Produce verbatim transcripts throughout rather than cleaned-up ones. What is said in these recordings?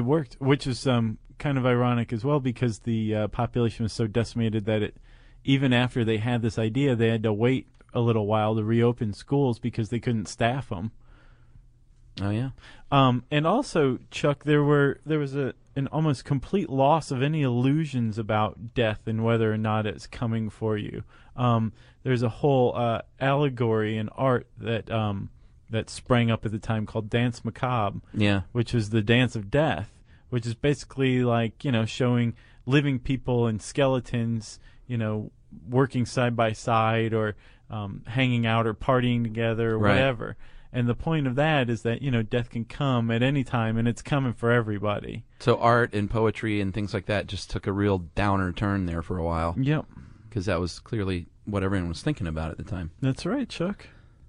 worked, which is um, kind of ironic as well because the uh, population was so decimated that it, even after they had this idea, they had to wait a little while to reopen schools because they couldn't staff them. Oh yeah. Um, and also, Chuck, there were there was a an almost complete loss of any illusions about death and whether or not it's coming for you. Um, there's a whole uh, allegory in art that um, that sprang up at the time called Dance Macabre, Yeah. which is the dance of death, which is basically like, you know, showing living people and skeletons, you know, working side by side or um, hanging out or partying together or Right. whatever. And the point of that is that, you know, death can come at any time, and it's coming for everybody. So art and poetry and things like that just took a real downer turn there for a while. Yep. Because that was clearly what everyone was thinking about at the time. That's right, Chuck.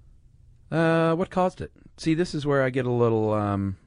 Uh, what caused it? See, this is where I get a little, um,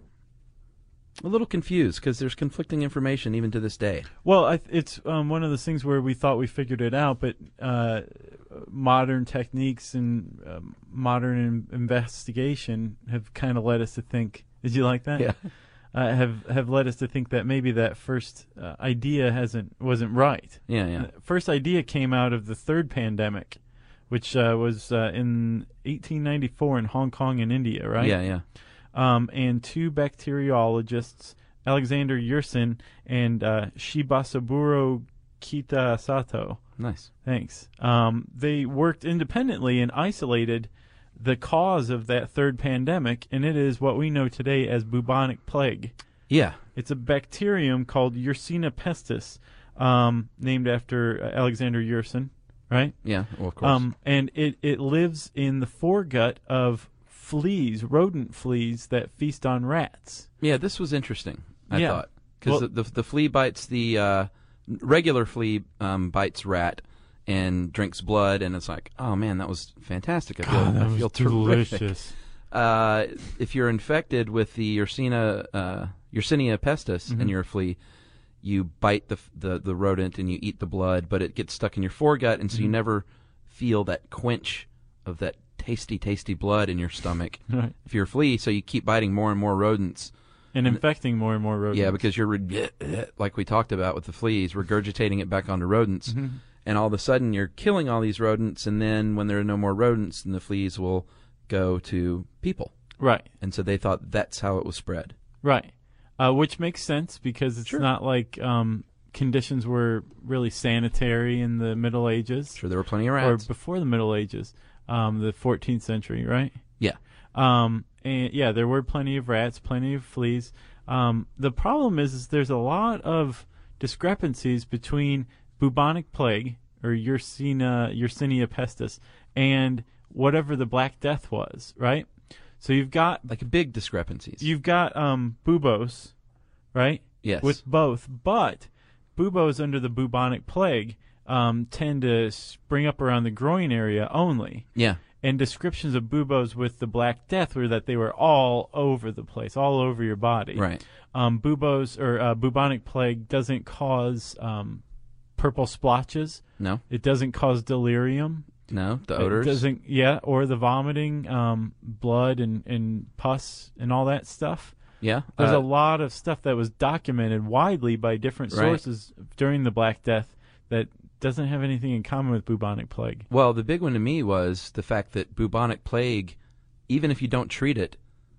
a little confused because there's conflicting information even to this day. Well, I, it's um, one of those things where we thought we figured it out, but uh, modern techniques and uh, modern in- investigation have kind of led us to think. Did you like that? Yeah. Uh, have have led us to think that maybe that first uh, idea hasn't wasn't right. Yeah, yeah. The first idea came out of the third pandemic, which uh, was uh, in eighteen ninety-four in Hong Kong and India, right? Yeah, yeah. Um, and two bacteriologists, Alexander Yersin and uh, Shibasaburo Kitasato. Nice. Thanks. Um, they worked independently and isolated the cause of that third pandemic, and it is what we know today as bubonic plague. Yeah. It's a bacterium called Yersinia pestis, um, named after uh, Alexander Yersin, right? Yeah, well, of course. Um, and it, it lives in the foregut of fleas, rodent fleas that feast on rats. Yeah, this was interesting, I Yeah. thought. Because Well- the, the, the flea bites the, uh, regular flea um, bites rat and drinks blood, and it's like, oh man, that was fantastic. I feel, God, that I was feel terrific. delicious. Uh, if you're infected with the Yersinia, uh, Yersinia pestis Mhm. and you're a flea, you bite the, f- the the rodent and you eat the blood, but it gets stuck in your foregut, and so you Mhm. never feel that quench of that tasty, tasty blood in your stomach. Right. If you're a flea, so you keep biting more and more rodents. And infecting more and more rodents. Yeah, because you're, re- like we talked about with the fleas, regurgitating it back onto rodents. Mhm. And all of a sudden you're killing all these rodents, and then when there are no more rodents, then the fleas will go to people. Right. And so they thought that's how it was spread. Right. Uh, which makes sense because it's Sure. not like um, conditions were really sanitary in the Middle Ages. Sure, there were plenty of Or rats. before the Middle Ages, um, the fourteenth century, right? Yeah. Um, and yeah, there were plenty of rats, plenty of fleas. Um, the problem is, is there's a lot of discrepancies between bubonic plague or Yersinia, Yersinia pestis and whatever the Black Death was, right? So you've got Like big discrepancies. you've got um, buboes, right? Yes. With both, but buboes under the bubonic plague um, tend to spring up around the groin area only. yeah. And descriptions of buboes with the Black Death were that they were all over the place, all over your body. Right. Um, buboes or uh, bubonic plague doesn't cause um, purple splotches. No. It doesn't cause delirium. No. The It odors. doesn't, yeah, or the vomiting, um, blood and, and pus and all that stuff. Yeah. There's uh, a lot of stuff that was documented widely by different Right. sources during the Black Death that doesn't have anything in common with bubonic plague. Well, the big one to me was the fact that bubonic plague, even if you don't treat it,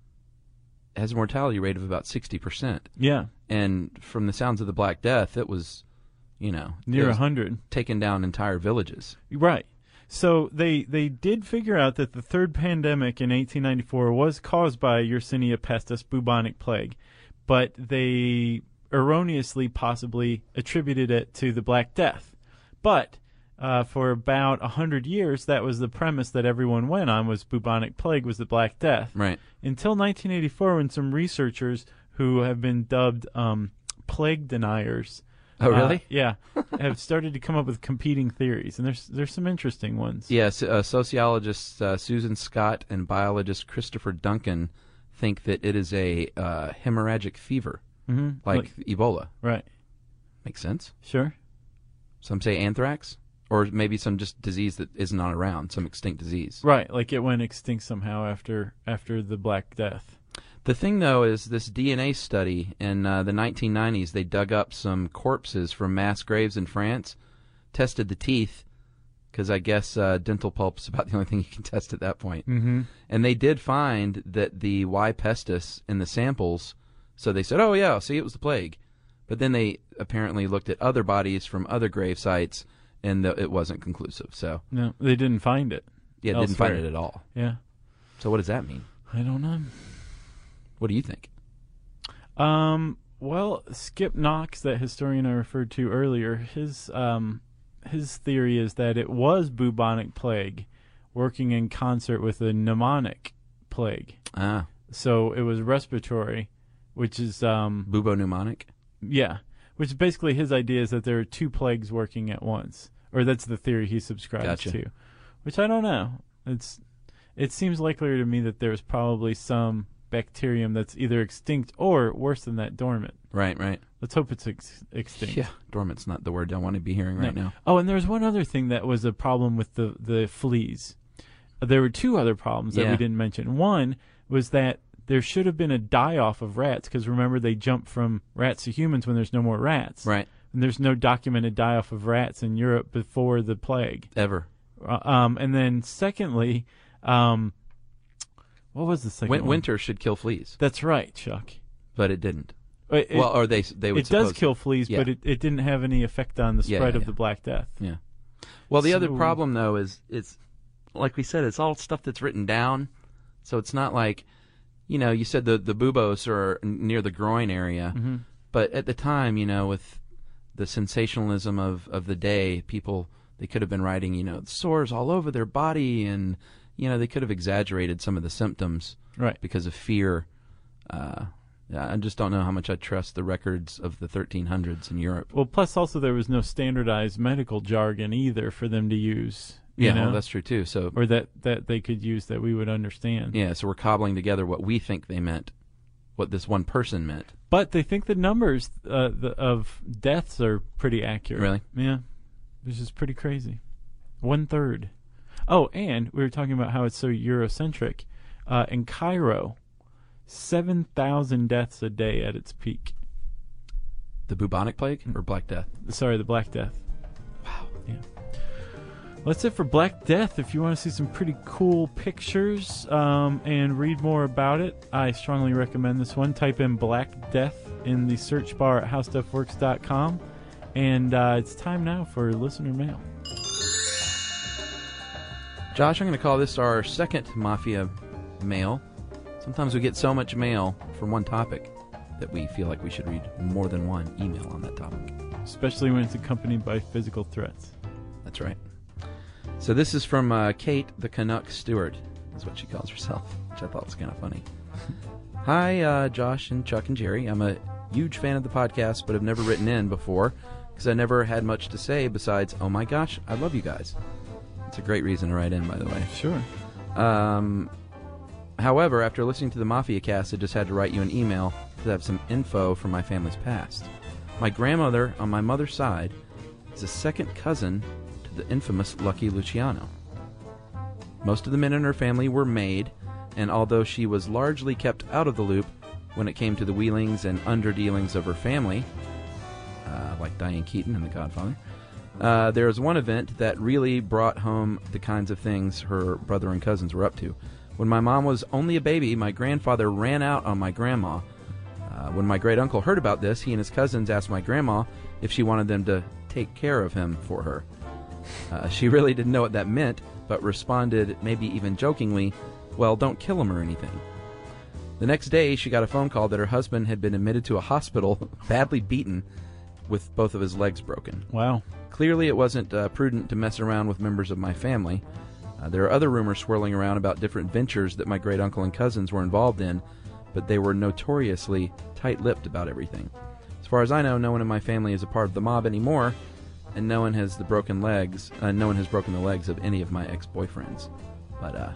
has a mortality rate of about sixty percent. Yeah, And from the sounds of the Black Death, it was, you know, near it a was hundred. taking down entire villages. Right. So they they did figure out that the third pandemic in eighteen ninety-four was caused by Yersinia pestis, bubonic plague, but they erroneously possibly attributed it to the Black Death. But uh, for about a hundred years, that was the premise that everyone went on, was bubonic plague was the Black Death. Right. Until nineteen eighty-four, when some researchers who have been dubbed um, plague deniers, Oh, really? uh, yeah, have started to come up with competing theories, and there's there's some interesting ones. Yes, uh, sociologists uh, Susan Scott and biologist Christopher Duncan think that it is a uh, hemorrhagic fever, Mm-hmm. like Ebola. Right. Makes sense. Sure. Some say anthrax, or maybe some just disease that is not around, some extinct disease. Right, like it went extinct somehow after after the Black Death. The thing, though, is this D N A study in uh, the nineteen nineties, they dug up some corpses from mass graves in France, tested the teeth, because I guess uh, dental pulp is about the only thing you can test at that point. Mm-hmm. And they did find that the Y. pestis in the samples, so they said, oh, yeah, see, it was the plague. But then they apparently looked at other bodies from other grave sites, and the, it wasn't conclusive. So No, they didn't find it. yeah, didn't elsewhere. find it at all. Yeah. So what does that mean? I don't know. What do you think? Um, well, Skip Knox, that historian I referred to earlier, his um, his theory is that it was bubonic plague working in concert with a pneumonic plague. Ah, So it was respiratory, which is, um, bubonic? yeah, which is basically his idea is that there are two plagues working at once. Or that's the theory he subscribes Gotcha. to. Which I don't know. It's It seems likelier to me that there's probably some bacterium that's either extinct or, worse than that, dormant. Right, right. Let's hope it's ex- extinct. Yeah, dormant's not the word I want to be hearing right No. now. Oh, and there was one other thing that was a problem with the, the fleas. There were two other problems that Yeah. we didn't mention. One was that there should have been a die-off of rats, because remember they jump from rats to humans when there's no more rats. Right. And there's no documented die-off of rats in Europe before the plague. Ever. Uh, um, and then secondly, um, what was the second Win- one? winter should kill fleas, That's right, Chuck. but it didn't. It, it- well, or they they would. it does suppose- kill fleas, Yeah. but it, it didn't have any effect on the Yeah, spread yeah, of yeah. the Black Death. Yeah. Well, the other So- problem though is it's like we said, it's all stuff that's written down, so it's not like, you know, you said the the buboes are n- near the groin area, Mm-hmm. but at the time, you know, with the sensationalism of of the day, people they could have been writing, you know, sores all over their body, and you know they could have exaggerated some of the symptoms Right. because of fear. Uh, I just don't know how much I trust the records of the thirteen hundreds in Europe. Well, plus also there was no standardized medical jargon either for them to use. You Yeah, know? well, that's true too. So or that, that they could use that we would understand. yeah, so we're cobbling together what we think they meant, what this one person meant. But they think the numbers uh, the, of deaths are pretty accurate. Really? Yeah. Which is pretty crazy. One third. Oh, and we were talking about how it's so Eurocentric. Uh, in Cairo, seven thousand deaths a day at its peak. The bubonic plague or Black Death? Sorry, the Black Death. Wow. Yeah. Well, that's it for Black Death. If you want to see some pretty cool pictures um, and read more about it, I strongly recommend this one. Type in Black Death in the search bar at how stuff works dot com. And uh, it's time now for listener mail. Josh, I'm going to call this our second Mafia mail. Sometimes we get so much mail from one topic that we feel like we should read more than one email on that topic. Especially when it's accompanied by physical threats. That's right. So this is from uh, Kate the Canuck Stewart, is what she calls herself, which I thought was kind of funny. Hi, uh, Josh and Chuck and Jerry. I'm a huge fan of the podcast, but have never written in before because I never had much to say besides, oh my gosh, I love you guys. It's a great reason to write in, by the way. Sure. Um, however, after listening to the Mafia cast, I just had to write you an email to have some info from my family's past. My grandmother, on my mother's side, is a second cousin to the infamous Lucky Luciano. Most of the men in her family were made, and although she was largely kept out of the loop when it came to the wheelings and underdealings of her family, uh, like Diane Keaton in The Godfather, uh, there was one event that really brought home the kinds of things her brother and cousins were up to. When my mom was only a baby, my grandfather ran out on my grandma. Uh, when my great-uncle heard about this, he and his cousins asked my grandma if she wanted them to take care of him for her. Uh, she really didn't know what that meant, but responded, maybe even jokingly, well, don't kill him or anything. The next day, she got a phone call that her husband had been admitted to a hospital, badly beaten, with both of his legs broken. Wow. Clearly, it wasn't uh, prudent to mess around with members of my family. Uh, there are other rumors swirling around about different ventures that my great-uncle and cousins were involved in, but they were notoriously tight-lipped about everything. As far as I know, no one in my family is a part of the mob anymore, and no one has the broken legs. Uh, no one has broken the legs of any of my ex-boyfriends. But uh,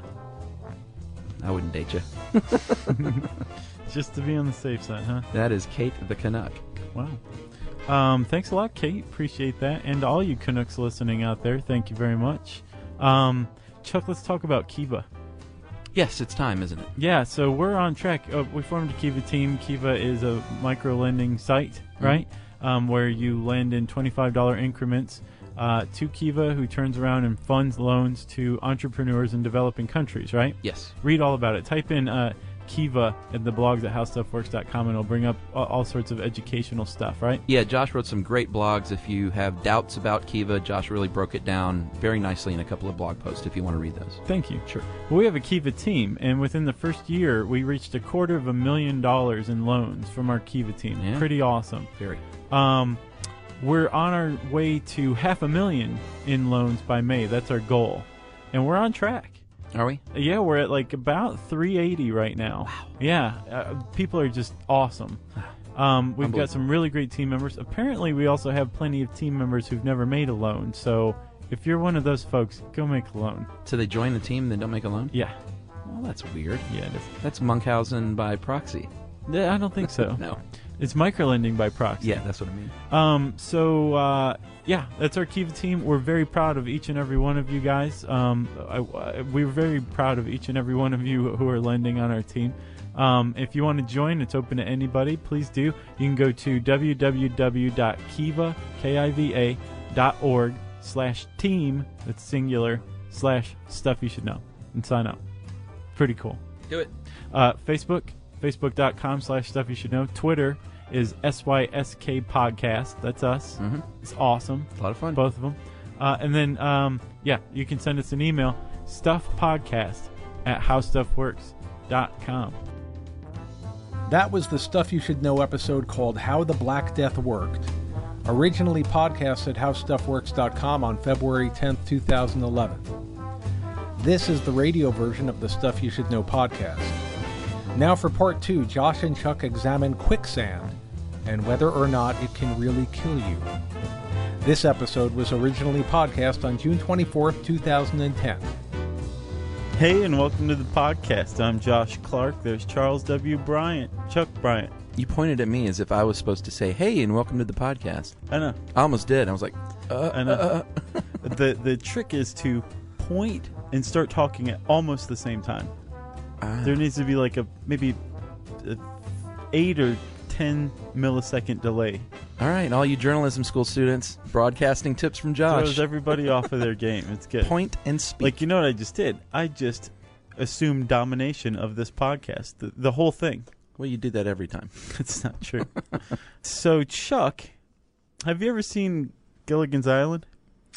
I wouldn't date you. Just to be on the safe side, huh? That is Kate the Canuck. Wow. Um, thanks a lot, Kate. Appreciate that. And all you Canucks listening out there, thank you very much. Um, Chuck, let's talk about Kiva. Yes, it's time, isn't it? Yeah, so we're on track. Uh, we formed a Kiva team. Kiva is a micro-lending site, right, mm-hmm. um, where you lend in twenty-five dollars increments uh, to Kiva, who turns around and funds loans to entrepreneurs in developing countries, right? Yes. Read all about it. Type in uh, Kiva in the blogs at how stuff works dot com, and it'll bring up all, all sorts of educational stuff, right? Yeah, Josh wrote some great blogs. If you have doubts about Kiva, Josh really broke it down very nicely in a couple of blog posts if you want to read those. Thank you. Sure. Well, we have a Kiva team, and within the first year, we reached a quarter of a million dollars in loans from our Kiva team. Yeah. Pretty awesome. Very. Um, we're on our way to half a million in loans by May. That's our goal, and we're on track. Are we? Yeah, we're at like about three eighty right now. Wow. Yeah, uh, people are just awesome. Um, we've got some really great team members. Apparently, we also have plenty of team members who've never made a loan. So if you're one of those folks, go make a loan. So they join the team, then don't make a loan? Yeah. Well, that's weird. Yeah, it is. That's Munchausen by proxy. Yeah, I don't think so. No. It's microlending by proxy. Yeah, that's what I mean. Um, so, uh, yeah, that's our Kiva team. We're very proud of each and every one of you guys. Um, I, I, we're very proud of each and every one of you who are lending on our team. Um, if you want to join, it's open to anybody. Please do. You can go to www.kiva, K I V A, dot org slash team, that's singular, slash stuff you should know, and sign up. Pretty cool. Do it. Uh, Facebook, facebook.com slash stuff you should know. Twitter is S Y S K Podcast. That's us. Mm-hmm. It's awesome. A lot of fun. Both of them. Uh, and then, um, yeah, you can send us an email, stuffpodcast at how stuff works dot com. That was the Stuff You Should Know episode called How the Black Death Worked. Originally podcast at how stuff works dot com on February tenth, twenty eleven. This is the radio version of the Stuff You Should Know podcast. Now for part two, Josh and Chuck examine quicksand and whether or not it can really kill you. This episode was originally podcast on June twenty-fourth, twenty ten. Hey, and welcome to the podcast. I'm Josh Clark. There's Charles W. Bryant. Chuck Bryant. You pointed at me as if I was supposed to say, hey, and welcome to the podcast. I know. I almost did. I was like, uh, I know. uh, uh. the, the trick is to point and start talking at almost the same time. Ah. There needs to be like a maybe a eight or ten millisecond delay. All right, all you journalism school students, broadcasting tips from Josh. Throws everybody off of their game. It's good. Point and speak. Like, you know what I just did? I just assumed domination of this podcast, the, the whole thing. Well, you do that every time. It's not true. So, Chuck, have you ever seen Gilligan's Island?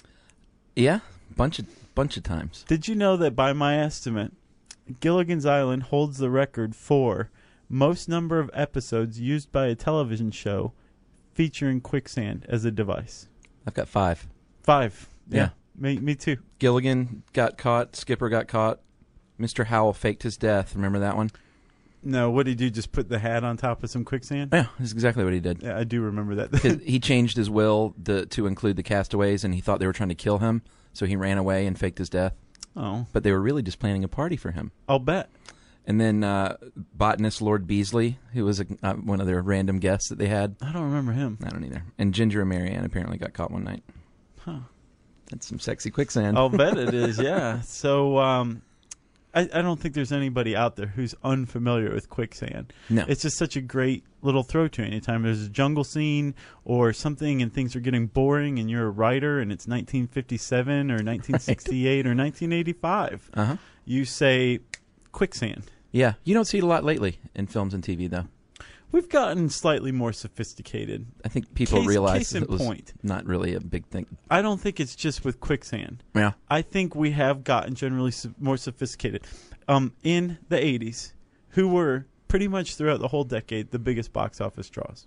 Yeah, bunch of bunch of times. Did you know that by my estimate, Gilligan's Island holds the record for most number of episodes used by a television show featuring quicksand as a device? I've got five. Five. Yeah. Yeah. Me, me too. Gilligan got caught. Skipper got caught. Mister Howell faked his death. Remember that one? No, what did he do? Just put the hat on top of some quicksand? Yeah, that's exactly what he did. Yeah, I do remember that. He changed his will to, to include the castaways, and he thought they were trying to kill him, so he ran away and faked his death. Oh. But they were really just planning a party for him. I'll bet. And then uh, botanist Lord Beasley, who was a, uh, one of their random guests that they had. I don't remember him. I don't either. And Ginger and Marianne apparently got caught one night. Huh. That's some sexy quicksand. I'll bet it is, yeah. So um, I, I don't think there's anybody out there who's unfamiliar with quicksand. No. It's just such a great little throw to anytime there's a jungle scene or something and things are getting boring and you're a writer and it's nineteen fifty-seven or nineteen sixty-eight right. or nineteen eighty-five. Uh-huh. You say quicksand. Yeah. You don't see it a lot lately in films and T V, though. We've gotten slightly more sophisticated. I think people Case- realize case in it was point. not really a big thing. I don't think it's just with quicksand. Yeah. I think we have gotten generally so- more sophisticated. Um, in the eighties, who were pretty much throughout the whole decade the biggest box office draws?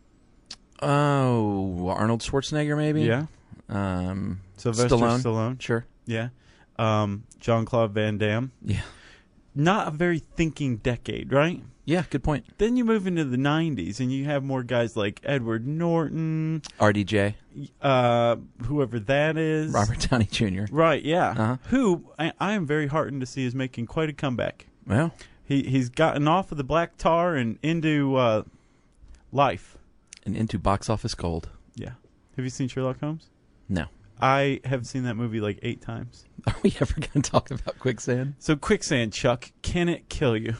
Oh, Arnold Schwarzenegger, maybe? Yeah. Um, Sylvester Stallone. Stallone. Sure. Yeah. Um, Jean-Claude Van Damme. Yeah. Not a very thinking decade, right? Yeah, good point. Then you move into the nineties, and you have more guys like Edward Norton, R D J. uh, whoever that is. Robert Downey Junior Right, yeah. Uh-huh. Who I, I am very heartened to see is making quite a comeback. Well, He He's gotten off of the black tar and into uh, life. and into box office gold. Yeah. Have you seen Sherlock Holmes? No. I have seen that movie like eight times. Are we ever going to talk about quicksand? So quicksand, Chuck, can it kill you?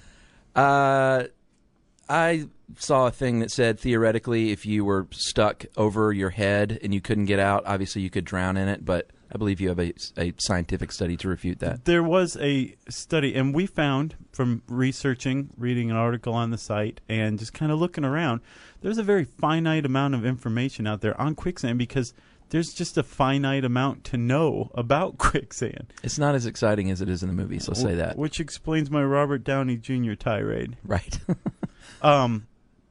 Uh, I saw a thing that said theoretically if you were stuck over your head and you couldn't get out, obviously you could drown in it, but I believe you have a, a scientific study to refute that. There was a study, and we found from researching, reading an article on the site, and just kind of looking around, there's a very finite amount of information out there on quicksand because there's just a finite amount to know about quicksand. It's not as exciting as it is in the movies, let's say that. Which explains my Robert Downey Junior tirade. Right. um,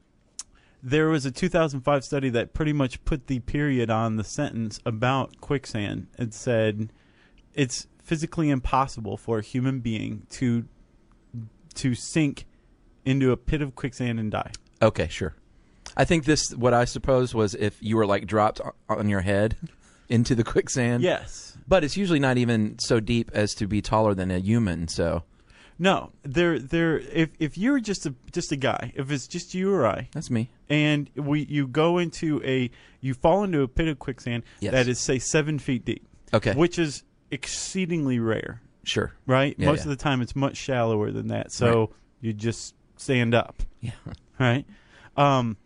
there was a two thousand five study that pretty much put the period on the sentence about quicksand. It said it's physically impossible for a human being to to sink into a pit of quicksand and die. Okay, sure. I think this, what I suppose, was if you were like dropped on your head into the quicksand. Yes. But it's usually not even so deep as to be taller than a human, so. No, there, there. If if you're just a just a guy, if it's just you or I, that's me, and we you go into a you fall into a pit of quicksand yes. that is say seven feet deep, okay, which is exceedingly rare. Sure, right? Yeah, Most yeah. of the time, it's much shallower than that, so right. you just stand up. Yeah, right. Um,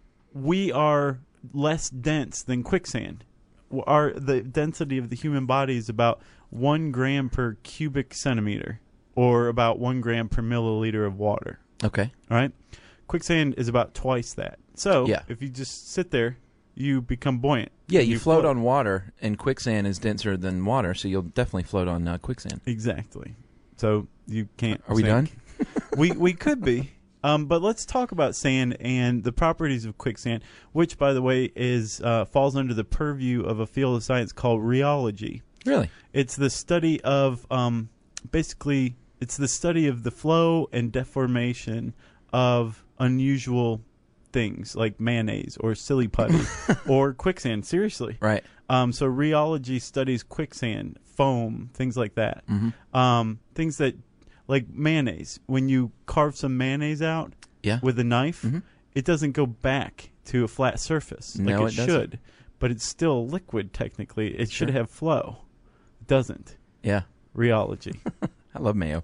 we are less dense than quicksand. Our the density of the human body is about one gram per cubic centimeter, or about one gram per milliliter of water. Okay. All right. Quicksand is about twice that. So yeah. if you just sit there, you become buoyant. Yeah, you, you float, float on water, and quicksand is denser than water, so you'll definitely float on uh, quicksand. Exactly. So you can't. Are we sink. done? we we could be. Um, but let's talk about sand and the properties of quicksand, which, by the way, is uh, falls under the purview of a field of science called rheology. Really? It's the study of um, basically it's the study of the flow and deformation of unusual things like mayonnaise or silly putty or quicksand. Seriously, right? Um, so rheology studies quicksand, foam, things like that. Mm-hmm. Um, things that. Like mayonnaise, when you carve some mayonnaise out yeah. with a knife, mm-hmm. it doesn't go back to a flat surface no, like it, it should. But it's still liquid, technically. It sure. should have flow. It doesn't. Yeah. Rheology. I love mayo.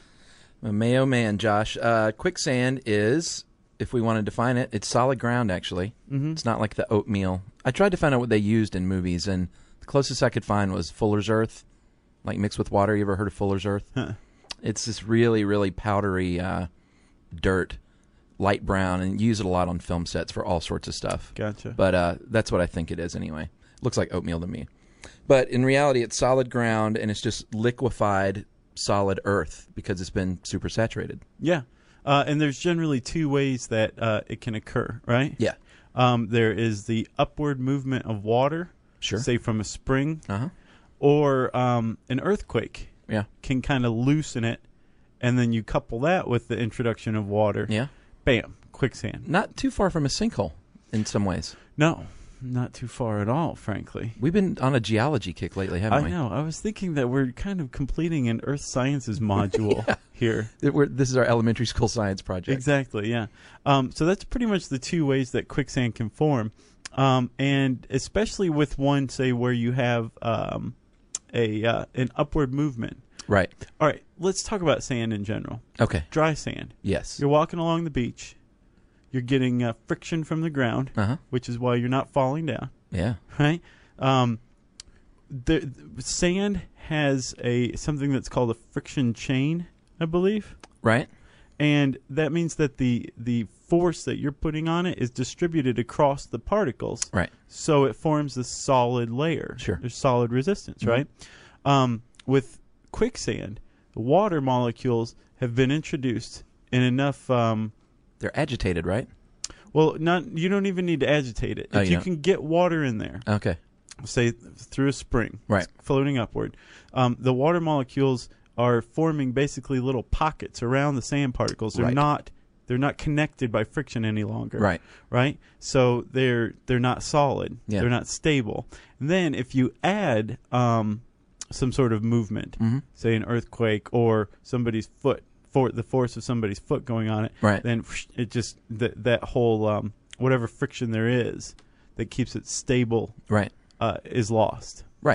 I'm a mayo man, Josh. Uh, quicksand is, if we want to define it, it's solid ground, actually. Mm-hmm. It's not like the oatmeal. I tried to find out what they used in movies, and the closest I could find was Fuller's Earth, like mixed with water. You ever heard of Fuller's Earth? Huh. It's this really, really powdery uh, dirt, light brown, and you use it a lot on film sets for all sorts of stuff. Gotcha. But uh, that's what I think it is anyway. Looks like oatmeal to me. But in reality, it's solid ground, and it's just liquefied solid earth because it's been super saturated. Yeah. Uh, and there's generally two ways that uh, it can occur, right? Yeah. Um, there is the upward movement of water, sure. say from a spring, uh-huh. or um, an earthquake. Yeah. Can kind of loosen it, and then you couple that with the introduction of water. Yeah. Bam, quicksand. Not too far from a sinkhole in some ways. No, not too far at all, frankly. We've been on a geology kick lately, haven't I we? I know. I was thinking that we're kind of completing an earth sciences module yeah. here. It, we're, this is our elementary school science project. Exactly, yeah. Um, so that's pretty much the two ways that quicksand can form. Um, and especially with one, say, where you have... Um, A uh, an upward movement. Right. All right. Let's talk about sand in general. Okay. Dry sand. Yes. You're walking along the beach. You're getting uh, friction from the ground, uh-huh. which is why you're not falling down. Yeah. Right. Um, the, the sand has a something that's called a friction chain, I believe. Right. And that means that the the force that you're putting on it is distributed across the particles. Right. So it forms a solid layer. Sure. There's solid resistance, mm-hmm. right? Um, with quicksand, the water molecules have been introduced in enough... Um, They're agitated, right? well, not you don't even need to agitate it. Oh, if you you don't? can get water in there, Okay. say through a spring, Right. floating upward, um, the water molecules are forming basically little pockets around the sand particles. They're Right. not they're not connected by friction any longer. Right. Right? So they're they're not solid. Yeah. They're not stable. And then if you add um, some sort of movement, mm-hmm. say an earthquake or somebody's foot, for the force of somebody's foot going on it, right. then it just th- that whole um, whatever friction there is that keeps it stable. Right. uh, is lost. Right.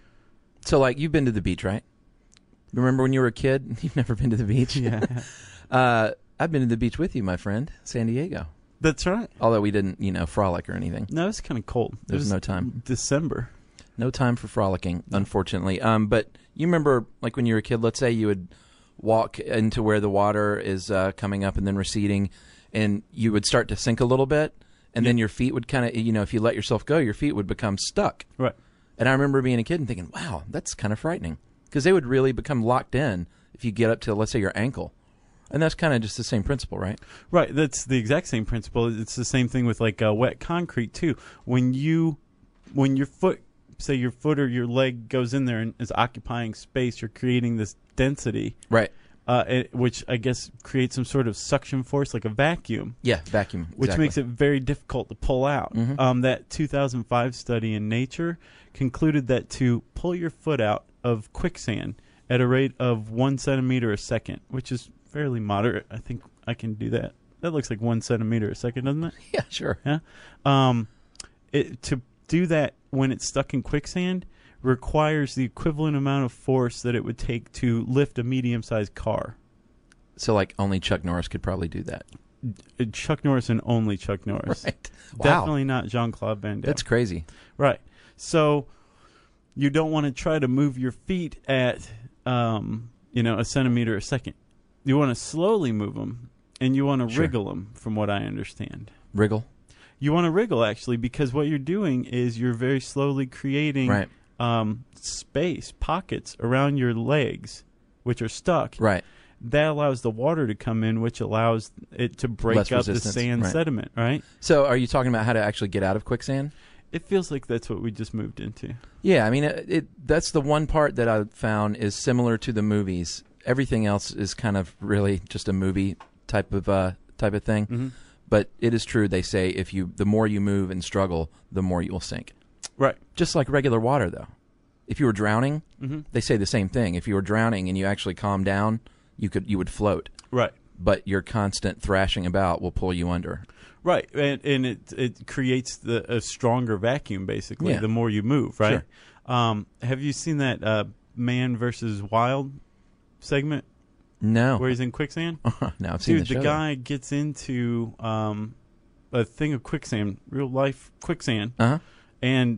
So, like, you've been to the beach, right? Remember when you were a kid? You've never been to the beach? Yeah. uh, I've been to the beach with you, my friend, San Diego. That's right. Although we didn't, you know, frolic or anything. No, it's kind of cold. There's It was no time. December. No time for frolicking, unfortunately. Um, but you remember, like, when you were a kid, let's say you would walk into where the water is uh, coming up and then receding, and you would start to sink a little bit, and Yeah. then your feet would kind of, you know, if you let yourself go, your feet would become stuck. Right. And I remember being a kid and thinking, wow, that's kind of frightening. Because they would really become locked in if you get up to, let's say, your ankle. And that's kind of just the same principle, right? Right. That's the exact same principle. It's the same thing with, like, uh, wet concrete, too. When you, when your foot, say your foot or your leg goes in there and is occupying space, you're creating this density. Right. Uh, it, which I guess creates some sort of suction force, like a vacuum. Yeah, vacuum. Which exactly. makes it very difficult to pull out. Mhm. Um, that two thousand five study in Nature concluded that to pull your foot out of quicksand at a rate of one centimeter a second, which is fairly moderate. I think I can do that. That looks like one centimeter a second, doesn't it? Yeah, sure. Yeah. Um, it, to do that when it's stuck in quicksand requires the equivalent amount of force that it would take to lift a medium-sized car. So, like, only Chuck Norris could probably do that. Uh, Chuck Norris and only Chuck Norris. Right. Wow. Definitely not Jean-Claude Van Damme. That's crazy. Right. So you don't want to try to move your feet at, um, you know, a centimeter a second. You want to slowly move them, and you want to Sure. wriggle them, from what I understand. Wriggle? You want to wriggle, actually, because what you're doing is you're very slowly creating Right. um, space, pockets around your legs, which are stuck. Right. That allows the water to come in, which allows it to break Less up the resistance, sand right. sediment, right? So are you talking about how to actually get out of quicksand? It feels like that's what we just moved into. Yeah, I mean, it, it that's the one part that I found is similar to the movies. Everything else is kind of really just a movie type of uh, type of thing. Mm-hmm. But it is true. They say if you the more you move and struggle, the more you will sink. Right. Just like regular water, though. If you were drowning, Mm-hmm. they say the same thing. If you were drowning and you actually calm down, you could you would float. Right. But your constant thrashing about will pull you under. Right, and, and it it creates the a stronger vacuum, basically, Yeah. the more you move, right? Sure. Um, have you seen that uh, Man versus Wild segment No. where he's in quicksand? no, I've seen Dude, the the show. guy gets into um, a thing of quicksand, real life quicksand, Uh huh. and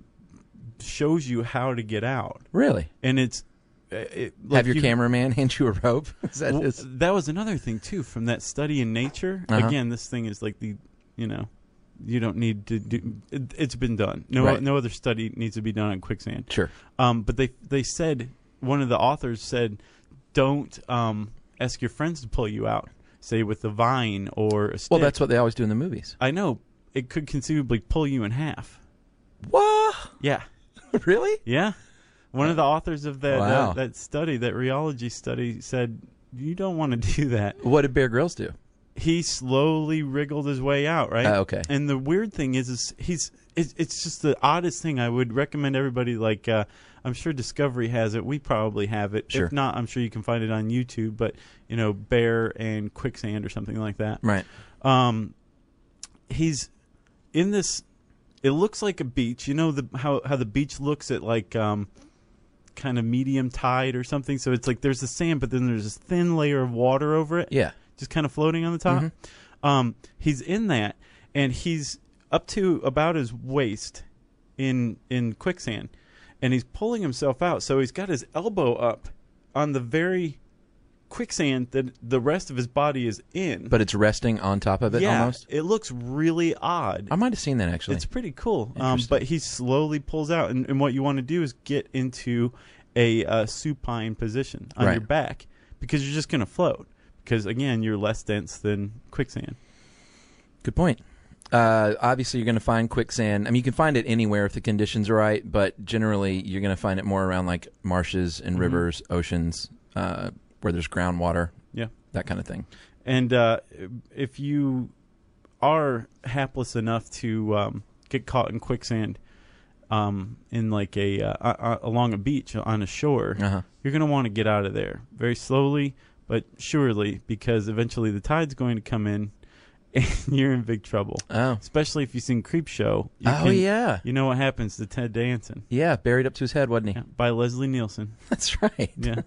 shows you how to get out. Really? And it's uh, it, like Have your you- cameraman hand you a rope? Is that Well, his- that was another thing too from that study in Nature. Uh-huh. Again, this thing is like the, you know, you don't need to do. It, it's been done. No, Right. no other study needs to be done on quicksand. Sure. Um, but they they said one of the authors said, don't um, ask your friends to pull you out. Say with a vine or a stick. Well, that's what they always do in the movies. I know. It could conceivably pull you in half. What? Yeah, Really? yeah. One of the authors of that Wow. uh, that study, that rheology study, said you don't want to do that. What did Bear Grylls do? He slowly wriggled his way out, right? Uh, okay. And the weird thing is, is he's it's, it's just the oddest thing. I would recommend everybody, like, uh, I'm sure Discovery has it. We probably have it. Sure. If not, I'm sure you can find it on YouTube. But, you know, Bear and Quicksand or something like that. Right. Um, he's in this. It looks like a beach. You know the how how the beach looks at like um, kind of medium tide or something. So it's like there's the sand, but then there's this thin layer of water over it. Yeah. Just kind of floating on the top. Mhm. Um, he's in that, and he's up to about his waist in in quicksand, and he's pulling himself out. So he's got his elbow up on the very quicksand that the rest of his body is in. But it's resting on top of it yeah, almost? it looks really odd. I might have seen that, actually. It's pretty cool. Um, Interesting. but he slowly pulls out, and, and what you want to do is get into a uh, supine position on Right. your back because you're just going to float. Because, again, you're less dense than quicksand. Good point. Uh, obviously, you're going to find quicksand. I mean, you can find it anywhere if the conditions are right, but generally, you're going to find it more around like marshes and Mhm. rivers, oceans, uh, where there's groundwater, Yeah. that kind of thing. And uh, if you are hapless enough to um, get caught in quicksand um, in like a uh, uh, along a beach on a shore, Uh huh. you're going to want to get out of there very slowly but surely, because eventually the tide's going to come in, you're in big trouble. Oh. Especially if you've seen Creepshow. You Oh, can- yeah. You know what happens to Ted Danson. Yeah, buried up to his head, wasn't he? Yeah, by Leslie Nielsen. That's right. Yeah,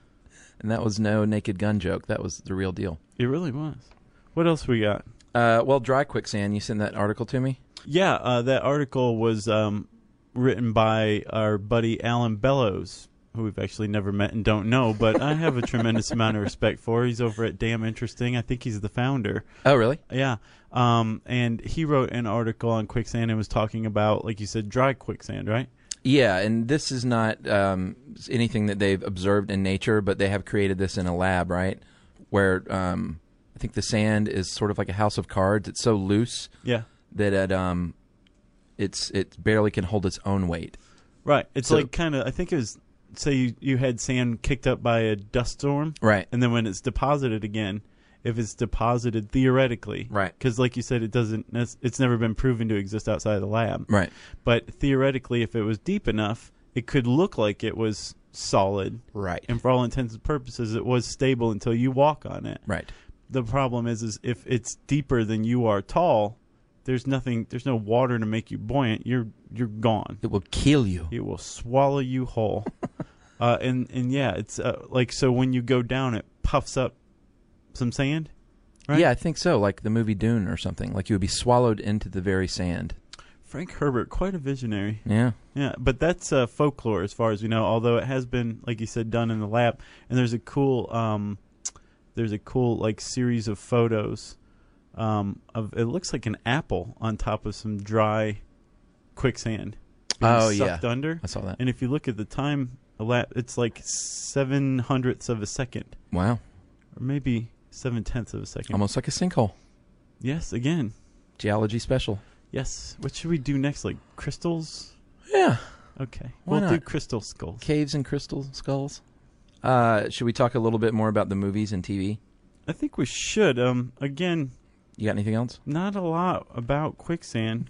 And that was no Naked Gun joke. That was the real deal. it really was. What else we got? Uh, well, dry quicksand. You sent that article to me? Yeah, uh, that article was um, written by our buddy Alan Bellows, who we've actually never met and don't know, but I have a tremendous amount of respect for. He's over at Damn Interesting. I think he's the founder. Oh, really? Yeah. Um, and he wrote an article on quicksand and was talking about, like you said, dry quicksand, right? Yeah, and this is not um, anything that they've observed in nature, but they have created this in a lab, right? Where um, I think the sand is sort of like a house of cards. It's so loose Yeah. that it, um, it's it barely can hold its own weight. Right. It's So- like kind of, I think it was, say you, you had sand kicked up by a dust storm, Right. and then when it's deposited again, if it's deposited theoretically, Right. because like you said, it doesn't, it's never been proven to exist outside of the lab. Right. But theoretically, if it was deep enough, it could look like it was solid. Right. And for all intents and purposes, it was stable until you walk on it. Right. The problem is, is if it's deeper than you are tall, there's nothing, there's no water to make you buoyant. You're you're gone. It will kill you. It will swallow you whole. uh, and and yeah, it's uh, like so when you go down, it puffs up some sand. Right? Yeah, I think so. Like the movie Dune or something. Like you would be swallowed into the very sand. Frank Herbert, quite a visionary. Yeah. Yeah, but that's uh, folklore as far as we know. Although it has been, like you said, done in the lab. And there's a cool, um, there's a cool like series of photos um, of it looks like an apple on top of some dry quicksand. being Oh, yeah. sucked under. I saw that. And if you look at the time, elap- it's like seven hundredths of a second, Wow. or maybe seven tenths of a second. Almost like a sinkhole. Yes, again. Geology special. Yes. What should we do next? Like crystals? Yeah. Okay, Why we'll do not? crystal skulls. Caves and crystal skulls. Uh, should we talk a little bit more about the movies and T V? I think we should. Um, again, You got anything else? not a lot about quicksand.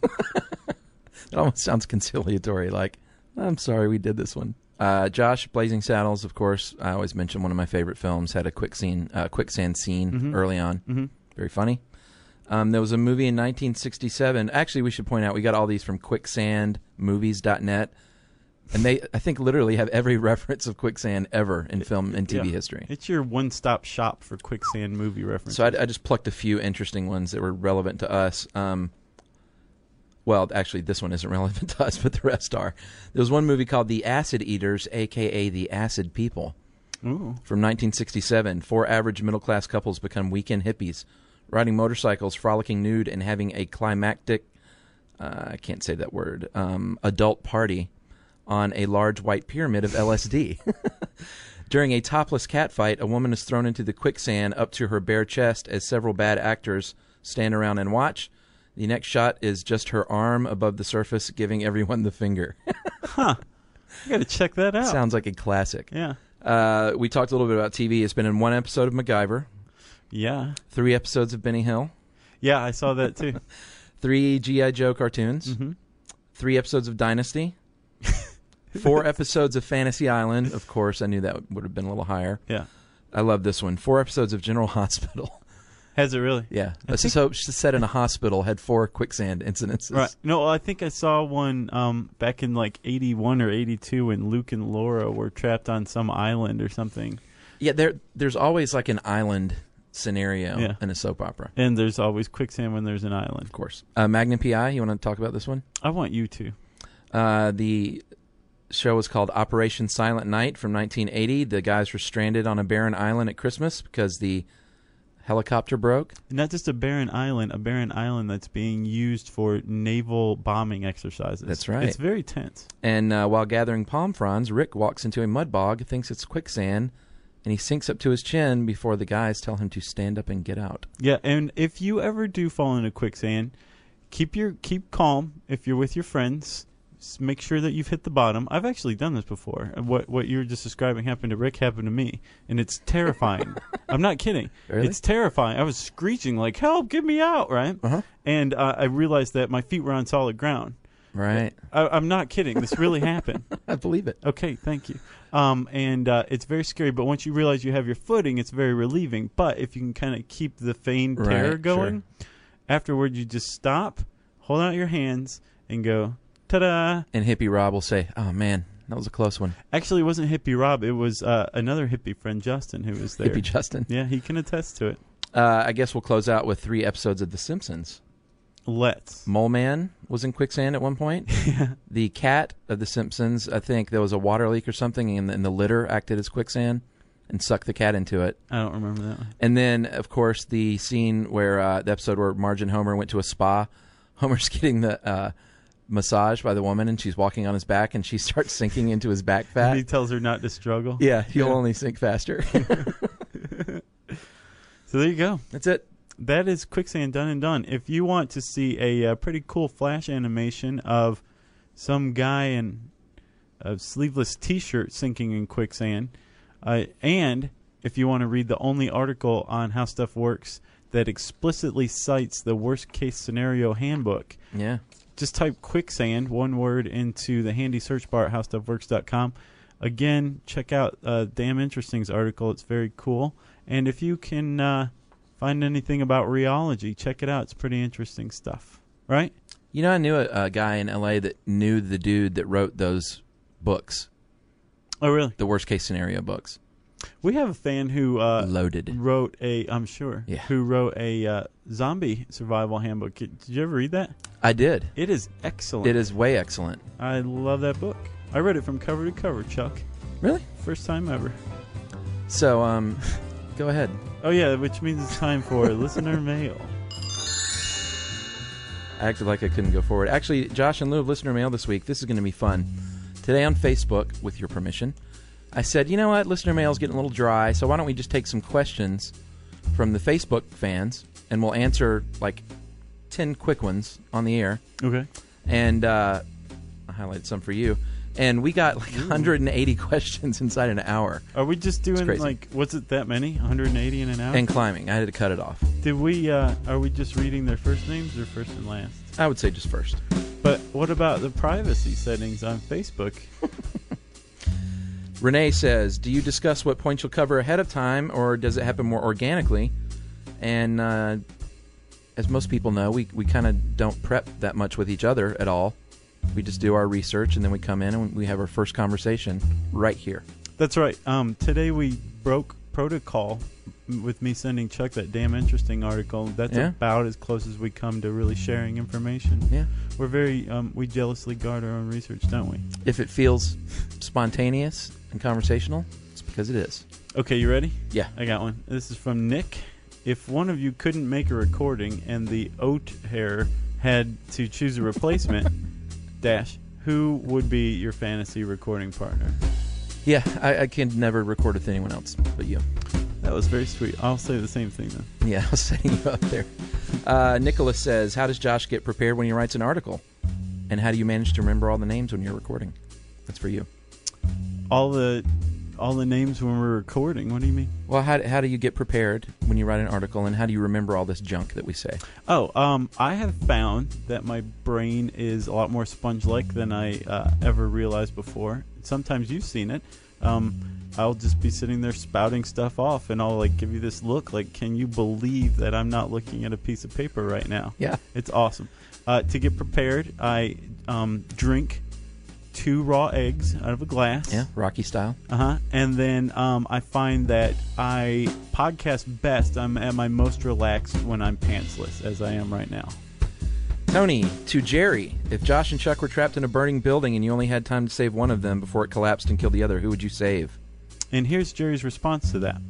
It almost sounds conciliatory, like, I'm sorry we did this one. Uh, Josh, Blazing Saddles, of course, I always mention one of my favorite films, had a quick scene, uh, quicksand scene Mhm. early on. Mm-hmm. Very funny. Um, there was a movie in nineteen sixty-seven. Actually, we should point out, we got all these from quicksand movies dot net. And they, I think, literally have every reference of quicksand ever in film and T V Yeah. history. It's your one-stop shop for quicksand movie references. So I, I just plucked a few interesting ones that were relevant to us. Um, well, actually, this one isn't relevant to us, but the rest are. There was one movie called The Acid Eaters, a k a. The Acid People, Ooh. from nineteen sixty-seven. Four average middle-class couples become weekend hippies, riding motorcycles, frolicking nude, and having a climactic, uh, I can't say that word, um, adult party on a large white pyramid of L S D. During a topless catfight, a woman is thrown into the quicksand up to her bare chest as several bad actors stand around and watch. The next shot is just her arm above the surface, giving everyone the finger. Huh. I got to check that out. Sounds like a classic. Yeah. Uh, we talked a little bit about T V. It's been in one episode of MacGyver, Yeah. three episodes of Benny Hill, Yeah, I saw that too. three G I. Joe cartoons, Mm-hmm. three episodes of Dynasty, four episodes of Fantasy Island. Of course, I knew that would have been a little higher. Yeah. I love this one. Four episodes of General Hospital. Has it really? Yeah. I This think- is so set in a hospital, had four quicksand incidences. Right. No, I think I saw one um, back in like eighty-one or eighty-two when Luke and Laura were trapped on some island or something. Yeah, there. there's always like an island scenario Yeah. in a soap opera. And there's always quicksand when there's an island. Of course. Uh, Magnum P I, you want to talk about this one? I want you to. Uh, the show was called Operation Silent Night from nineteen eighty. The guys were stranded on a barren island at Christmas because the helicopter broke. Not just a barren island, a barren island that's being used for naval bombing exercises. That's right. It's very tense. And uh, while gathering palm fronds, Rick walks into a mud bog, thinks it's quicksand, and he sinks up to his chin before the guys tell him to stand up and get out. Yeah, and if you ever do fall into quicksand, keep your keep calm. If you're with your friends, s- make sure that you've hit the bottom. I've actually done this before. And What what you were just describing happened to Rick, happened to me, and it's terrifying. I'm not kidding. Really? It's terrifying. I was screeching like, "Help! Get me out!" Right? Uh-huh. And uh, I realized that my feet were on solid ground. Right. I, I'm not kidding. This really happened. I believe it. Okay, thank you. Um, and uh, it's very scary, but once you realize you have your footing, it's very relieving. But if you can kind of keep the feigned Right, terror sure. going, afterward you just stop, hold out your hands, and go, ta-da! And Hippie Rob will say, oh, man, that was a close one. Actually, it wasn't Hippie Rob. It was uh, another hippie friend, Justin, who was there. Hippie Justin. Yeah, he can attest to it. Uh, I guess we'll close out with three episodes of The Simpsons. Let's. Mole Man was in quicksand at one point. Yeah. The cat of The Simpsons, I think there was a water leak or something, and, and the litter acted as quicksand and sucked the cat into it. I don't remember that one. And then, of course, the scene where uh, the episode where Marge and Homer went to a spa. Homer's getting the uh, massage by the woman, and she's walking on his back, and she starts sinking into his back fat. And he tells her not to struggle. Yeah, he'll Yeah. only sink faster. So there you go. That's it. That is Quicksand done and done. If you want to see a uh, pretty cool flash animation of some guy in a sleeveless T-shirt sinking in quicksand, uh, and if you want to read the only article on How Stuff Works that explicitly cites the worst-case scenario handbook, Yeah. just type quicksand, one word, into the handy search bar at how stuff works dot com. Again, check out uh, Damn Interesting's article. It's very cool. And if you can uh, find anything about rheology, check it out. It's pretty interesting stuff. Right? You know, I knew a, a guy in L A that knew the dude that wrote those books, Oh, really? the worst case scenario books. We have a fan who uh, Loaded. wrote a, I'm sure, Yeah. who wrote a uh, zombie survival handbook. Did you ever read that? I did. It is excellent. It is way excellent. I love that book. I read it from cover to cover, Chuck. Really? First time ever. So, um, go ahead. Oh, yeah, which means it's time for listener mail. I acted like I couldn't go forward. Actually, Josh, in lieu of listener mail this week, this is going to be fun. Today on Facebook, with your permission, I said, you know what, listener mail is getting a little dry, so why don't we just take some questions from the Facebook fans, and we'll answer, like, ten quick ones on the air. Okay. And uh, I highlighted some for you. And we got like one hundred eighty questions inside an hour. Are we just doing, crazy. like, what's it that many? one hundred eighty in an hour? And climbing. I had to cut it off. Did we, uh, are we just reading their first names or first and last? I would say just first. But what about the privacy settings on Facebook? Renee says, do you discuss what points you'll cover ahead of time, or does it happen more organically? And uh, as most people know, we, we kind of don't prep that much with each other at all. We just do our research, and then we come in and we have our first conversation right here. That's right. Um, today we broke protocol with me sending Chuck that damn interesting article. That's Yeah. about as close as we come to really sharing information. Yeah. We're very, um, we jealously guard our own research, don't we? If it feels spontaneous and conversational, it's because it is. Okay, you ready? Yeah. I got one. This is from Nick. If one of you couldn't make a recording and the oat hair had to choose a replacement, dash, who would be your fantasy recording partner? Yeah, I, I can never record with anyone else but you. That was very sweet. I'll say the same thing then. Yeah, I was setting you up there. Uh, Nicholas says, how does Josh get prepared when he writes an article? And how do you manage to remember all the names when you're recording? That's for you. All the all the names when we're recording. What do you mean? Well, how, how do you get prepared when you write an article, and how do you remember all this junk that we say? Oh, um, I have found that my brain is a lot more sponge-like than I uh, ever realized before. Sometimes you've seen it. Um, I'll just be sitting there spouting stuff off, and I'll like give you this look like, can you believe that I'm not looking at a piece of paper right now? Yeah. It's awesome. Uh, to get prepared, I um, drink two raw eggs out of a glass. Yeah, Rocky style. Uh-huh. And then um, I find that I podcast best. I'm at my most relaxed when I'm pantsless, as I am right now. Tony, to Jerry, if Josh and Chuck were trapped in a burning building and you only had time to save one of them before it collapsed and killed the other, who would you save? And here's Jerry's response to that.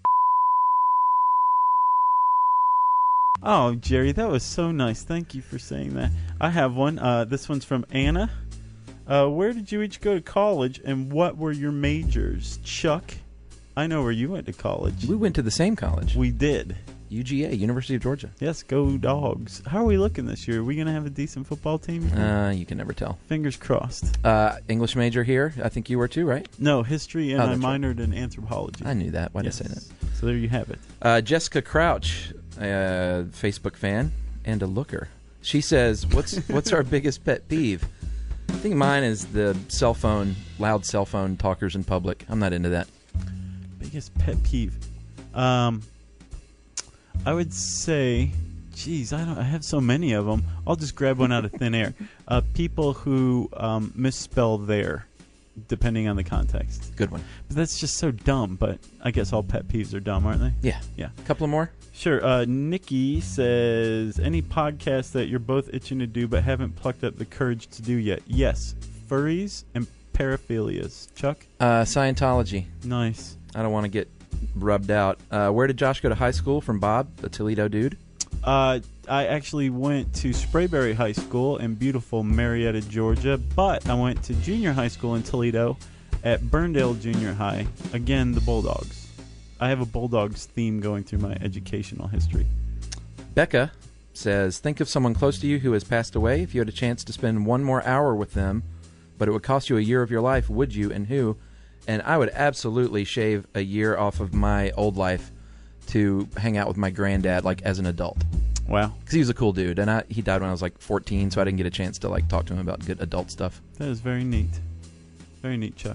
Oh, Jerry, that was so nice. Thank you for saying that. I have one. Uh, this one's from Anna. Uh, where did you each go to college, and what were your majors? Chuck, I know where you went to college. We went to the same college. We did. U G A, University of Georgia. Yes, go Dogs. How are we looking this year? Are we going to have a decent football team? Uh, you can never tell. Fingers crossed. Uh, English major here. I think you were too, right? No, history, and Oh, I that's right. minored in anthropology. I knew that. Why Yes. did I say that? So there you have it. Uh, Jessica Crouch, a Facebook fan and a looker. She says, "What's what's our biggest pet peeve?" I think mine is the cell phone, loud cell phone talkers in public. I'm not into that. Biggest pet peeve. Um, I would say Jeez, I don't. I have so many of them. I'll just grab one out of thin air. Uh, people who um, misspell their, depending on the context. Good one. But that's just so dumb. But I guess all pet peeves are dumb, aren't they? Yeah. Yeah. A couple of more? Sure. Uh, Nikki says, any podcast that you're both itching to do but haven't plucked up the courage to do yet? Yes. Furries and paraphilias. Chuck? Uh, Scientology. Nice. I don't want to get rubbed out. Uh, where did Josh go to high school? From Bob, the Toledo dude? Uh, I actually went to Sprayberry High School in beautiful Marietta, Georgia, but I went to junior high school in Toledo at Burndale Junior High. Again, the Bulldogs. I have a Bulldogs theme going through my educational history. Becca says, think of someone close to you who has passed away. If you had a chance to spend one more hour with them, but it would cost you a year of your life, would you, and who? And I would absolutely shave a year off of my old life to hang out with my granddad, like, as an adult. Wow. Because he was a cool dude, and I, he died when I was, like, fourteen, so I didn't get a chance to, like, talk to him about good adult stuff. That is very neat. Very neat, Chuck.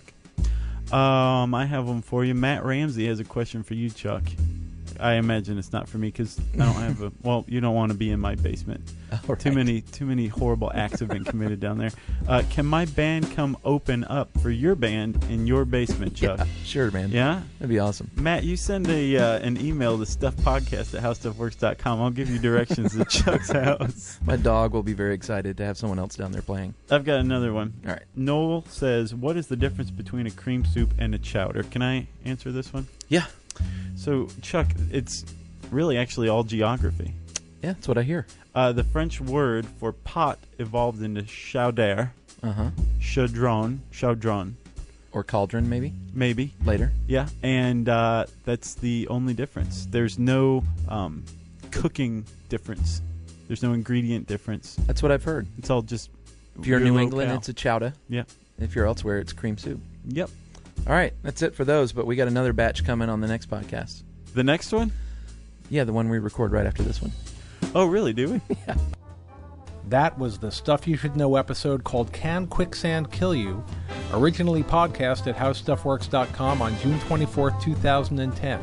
Um, I have one for you. Matt Ramsey has a question for you, Chuck. I imagine it's not for me because I don't have a... Well, you don't want to be in my basement. All Too right. many too many horrible acts have been committed down there. Uh, can my band come open up for your band in your basement, Chuck? Yeah, sure, man. Yeah? That'd be awesome. Matt, you send a uh, an email to stuffpodcast at howstuffworks dot com. I'll give you directions to Chuck's house. My dog will be very excited to have someone else down there playing. I've got another one. All right. Noel says, what is the difference between a cream soup and a chowder? Can I answer this one? Yeah. So, Chuck, it's really actually all geography. Yeah, that's what I hear. Uh, the French word for pot evolved into chowder, Uh-huh. chaudron, chaudron, Or cauldron, maybe, maybe. later. Yeah, and uh, that's the only difference. There's no um, cooking difference. There's no ingredient difference. That's what I've heard. It's all just If you're in your New locale. England, it's a chowder. Yep. If you're elsewhere, it's cream soup. Yep. All right, that's it for those, but we got another batch coming on the next podcast. The next one? Yeah, the one we record right after this one. Oh, really? Do we? Yeah. That was the Stuff You Should Know episode called Can Quicksand Kill You? Originally podcast at how stuff works dot com on June twenty-fourth, two thousand ten.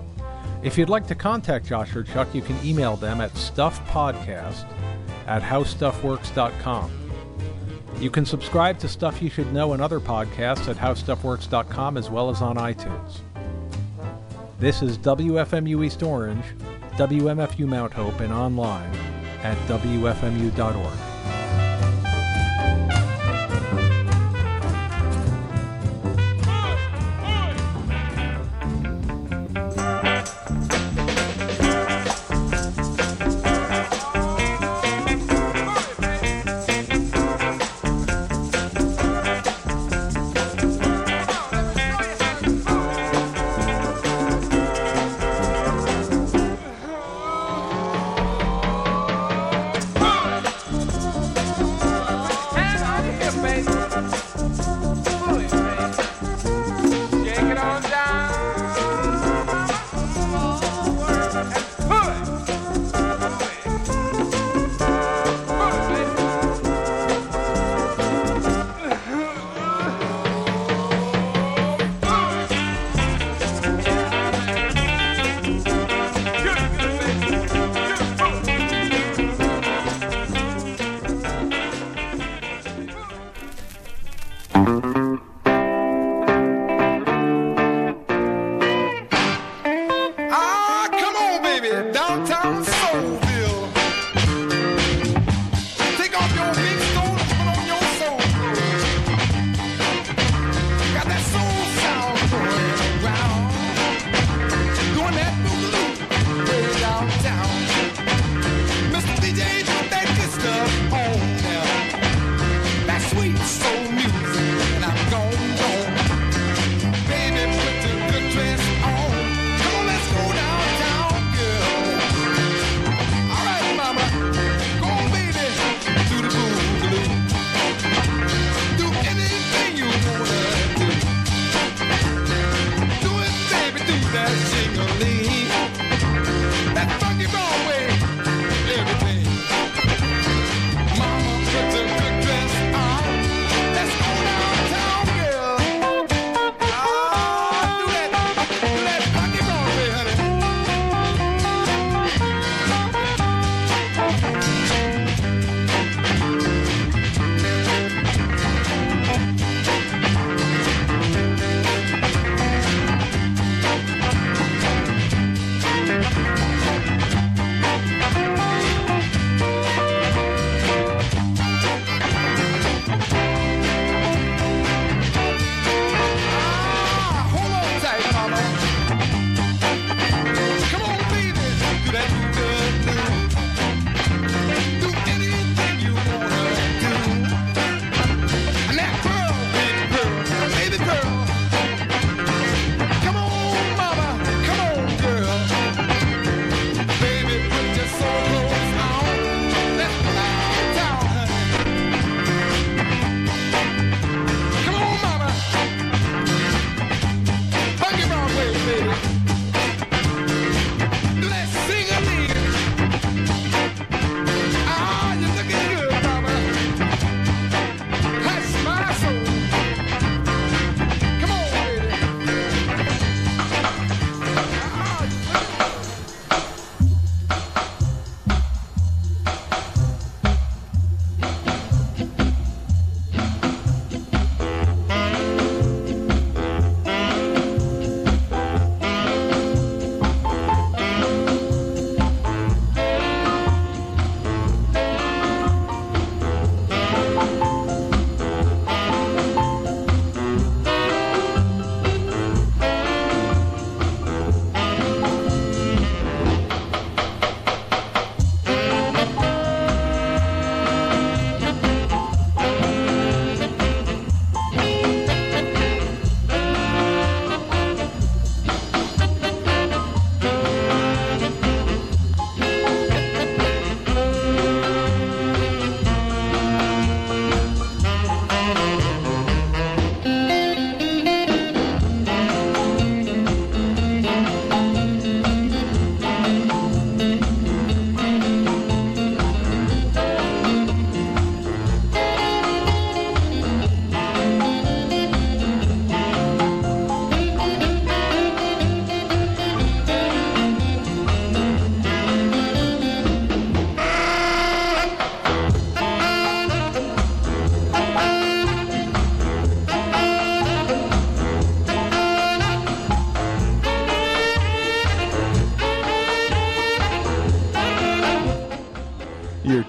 If you'd like to contact Josh or Chuck, you can email them at stuffpodcast at how stuff works dot com. You can subscribe to Stuff You Should Know and other podcasts at how stuff works dot com as well as on iTunes. This is W F M U East Orange, W M F U Mount Hope, and online at W F M U dot org.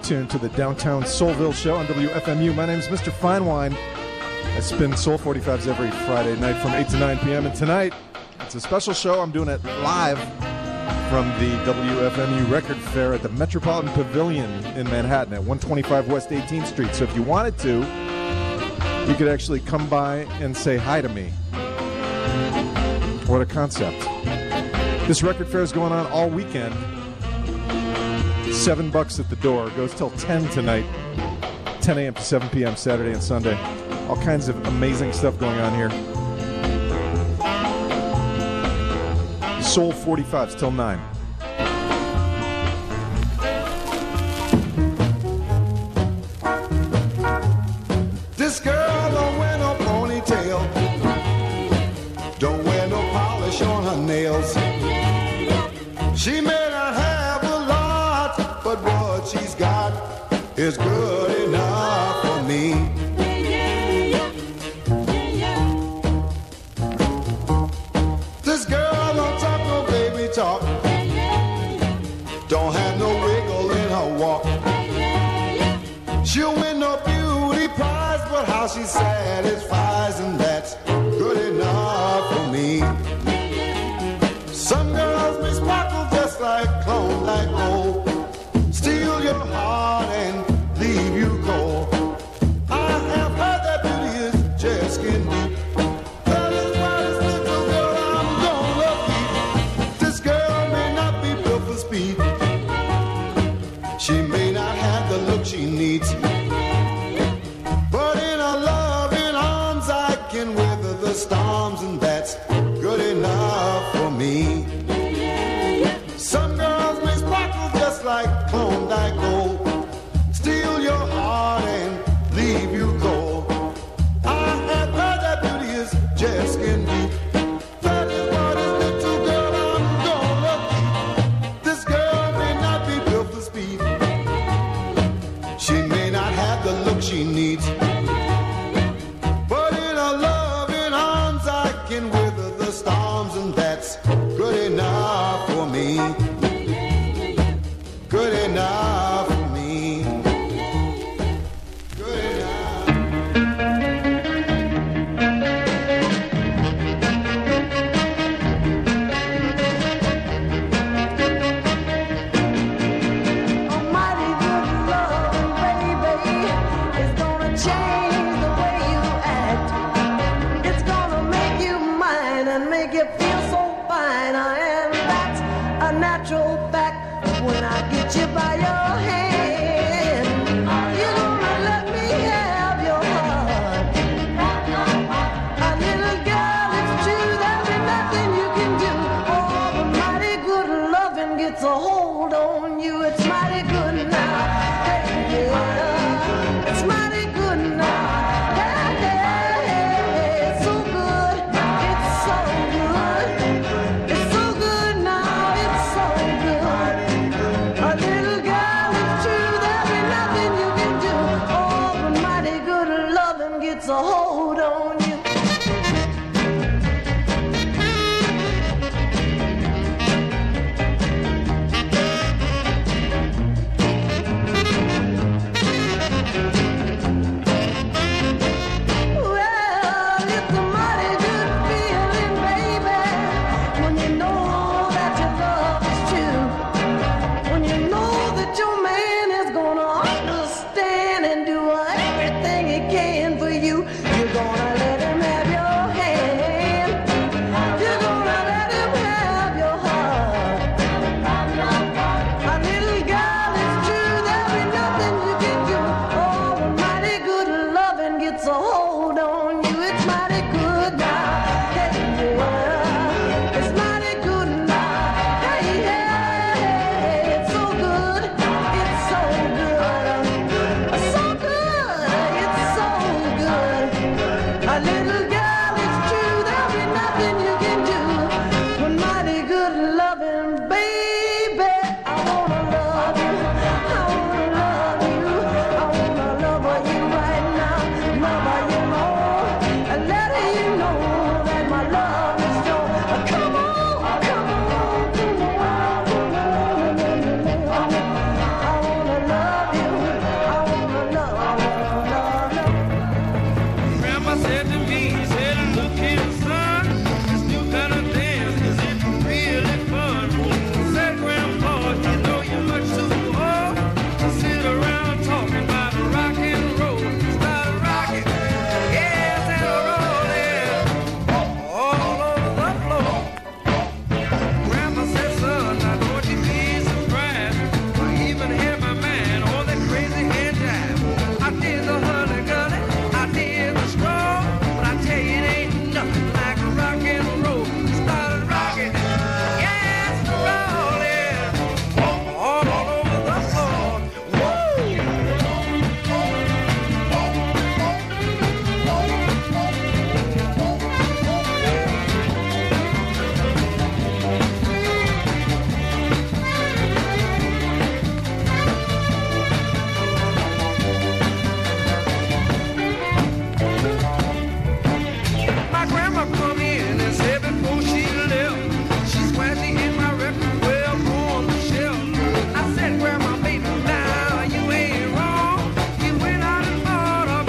tuned to the Downtown Soulville Show on W F M U. My name is Mister Finewine. I spin Soul forty-fives every Friday night from eight to nine p.m. And tonight, it's a special show. I'm doing it live from the W F M U Record Fair at the Metropolitan Pavilion in Manhattan at one twenty-five West eighteenth Street. So if you wanted to, you could actually come by and say hi to me. What a concept. This record fair is going on all weekend. Seven bucks at the door. Goes till ten tonight. ten a.m. to seven p.m. Saturday and Sunday. All kinds of amazing stuff going on here. Soul forty-fives till nine. This girl don't wear no ponytail, don't wear no polish on her nails. She may not have a lot, but what she's got is good enough for me. This girl don't talk no baby talk, don't have no wiggle in her walk. She'll win no beauty prize, but how she satisfies, and that's good enough for me. Some girls may sparkle just like Klondike gold, steal your heart and leave you cold. I have heard that beauty is just skin deep. That is why this little girl I'm gonna keep. This girl may not be built for speed, she may not have the look she needs, but in her loving arms I can weather the storms, and that's good enough for me. Some girls may sparkle just like Klondike gold, steal your heart and leave you cold. I have heard that beauty is just skin deep. That is why this little girl I'm gonna keep. This girl may not be built for speed, she may not have the look she needs, but in her loving arms I can weather the storms, and that's good enough for me. Good enough for me. Good enough. A mighty good love, baby, is gonna change the way you act. It's gonna make you mine and make you feel so fine. I am, that's a natural fact. When I get you by your hand, you're gonna let me have your heart. A little girl, it's true, there'll be nothing you can do. Oh, the mighty good loving gets a hold on you. It's mighty good now. Hey, yeah. It's mighty good now. Hey, hey, hey. It's so good. It's so good. It's so good now. It's so good. A little girl, it's true, there'll be nothing you can do. Oh, but mighty good loving gets a hold on you. Well, it's a mighty good feeling, baby, when you know that your love is true. When you know that your man is gonna understand and do everything he can for you, you're gonna let him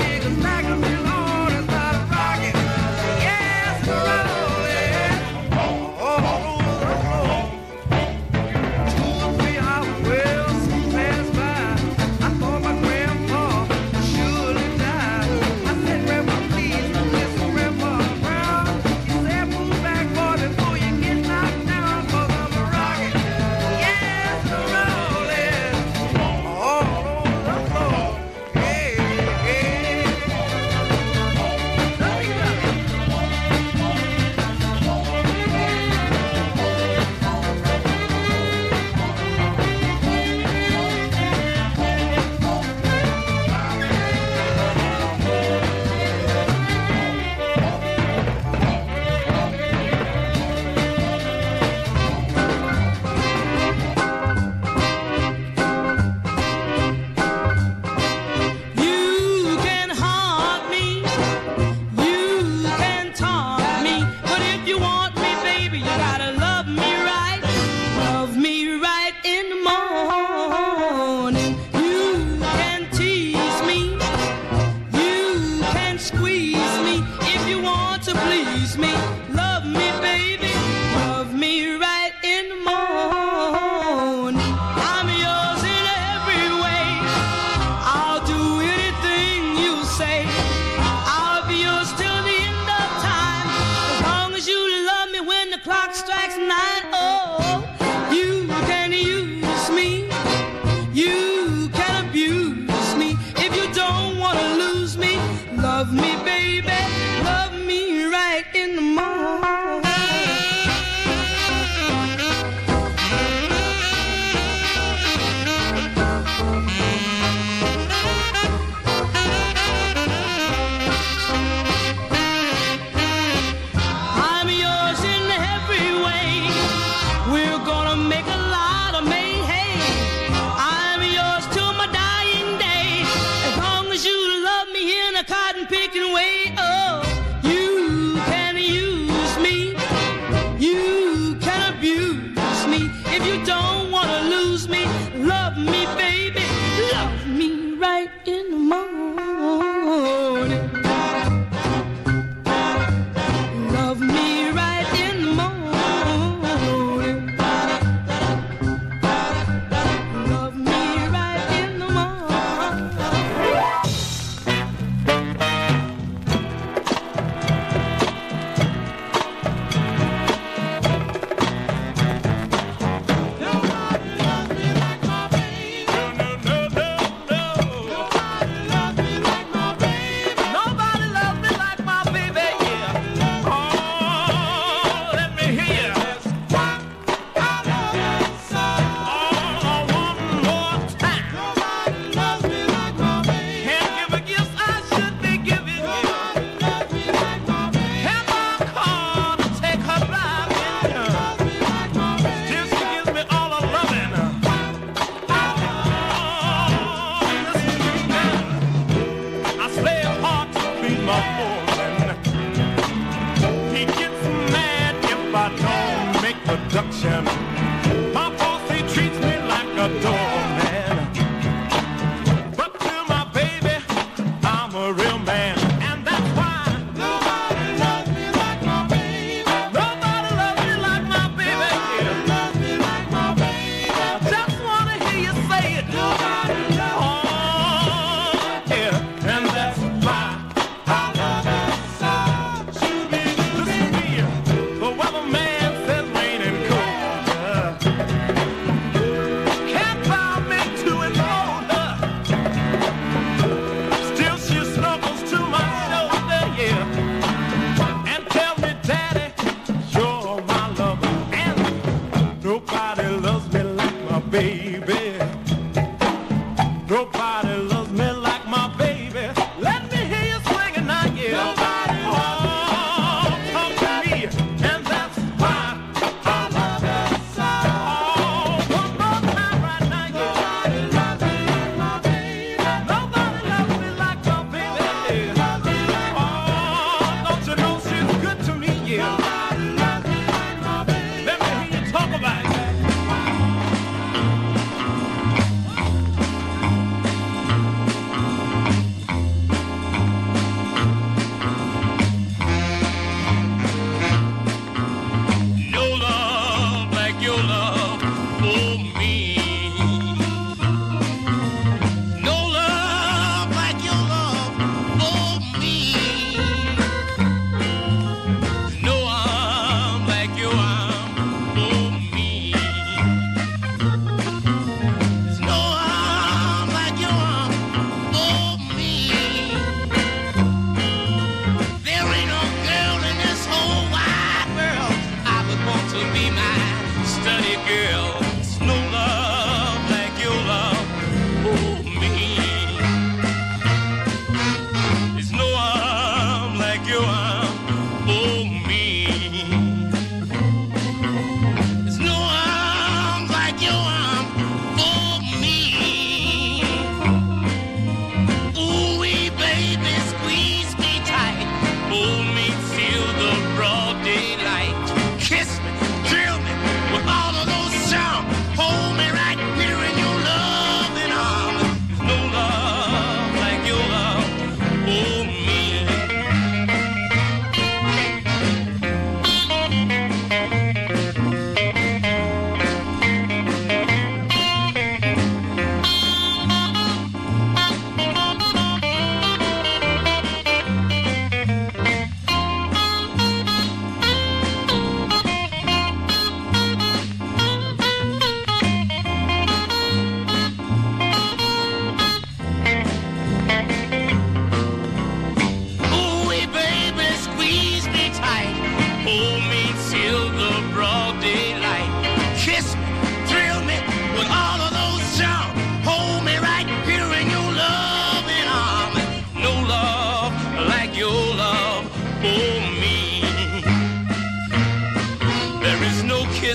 Nobody loves me like my baby. Let me hear you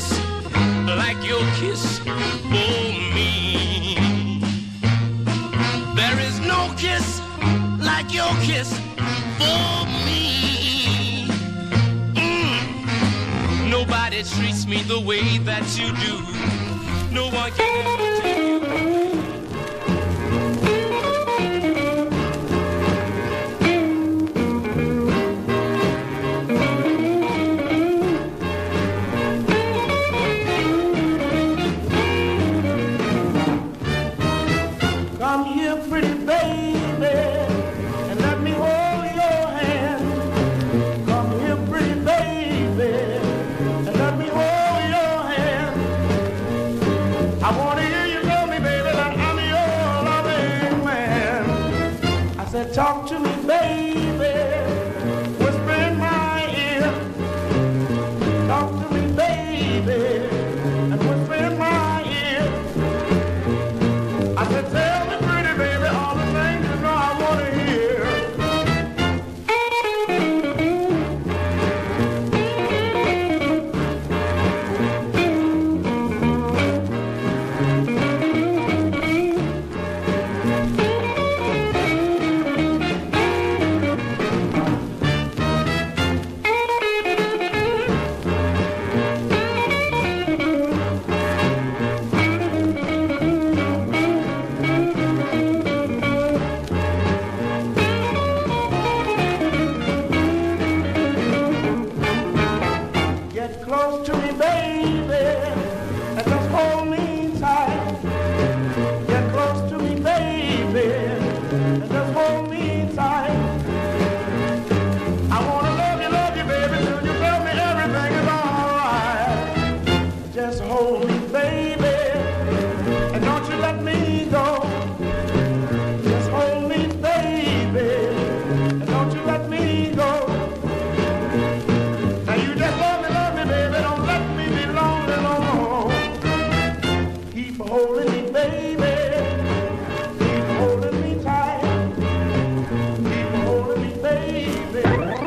kiss like your kiss for me. There is no kiss like your kiss for me. Mm. Nobody treats me the way that you do. No one can ever take you. Come here, pretty baby, and let me hold your hand. Come here, pretty baby, and let me hold your hand. I want to hear you tell me, baby, that I'm your loving man. I said, talk to me, baby, whisper in my ear. Talk to me, baby, and whisper in my ear. I said, tell me, pretty baby, all the things you know I want to hear. Get close to me, baby, and just hold me tight. Get close to me, baby, and just hold me tight. I want to love you, love you, baby, till you tell me everything is alright. Just hold me, baby, and don't you let me go. Just hold me, baby, and don't you let me go. Now you just love me, love me, baby, don't let me be lonely no more. Keep holding me, baby, keep holding me tight, keep holding me, baby.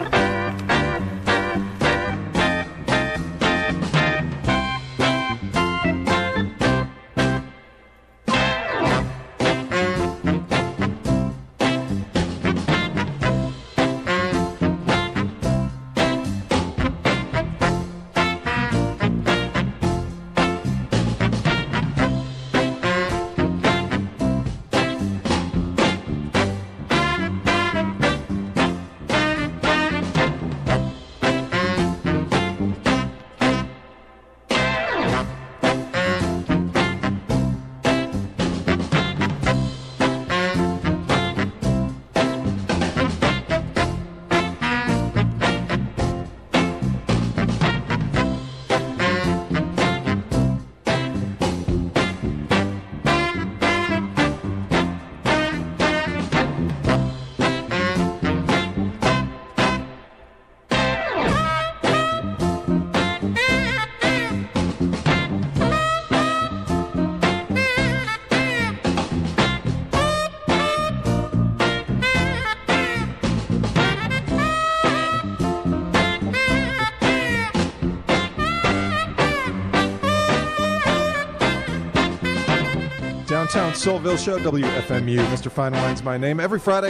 Downtown Soulville Show, W F M U. Mister Finewine's my name. Every Friday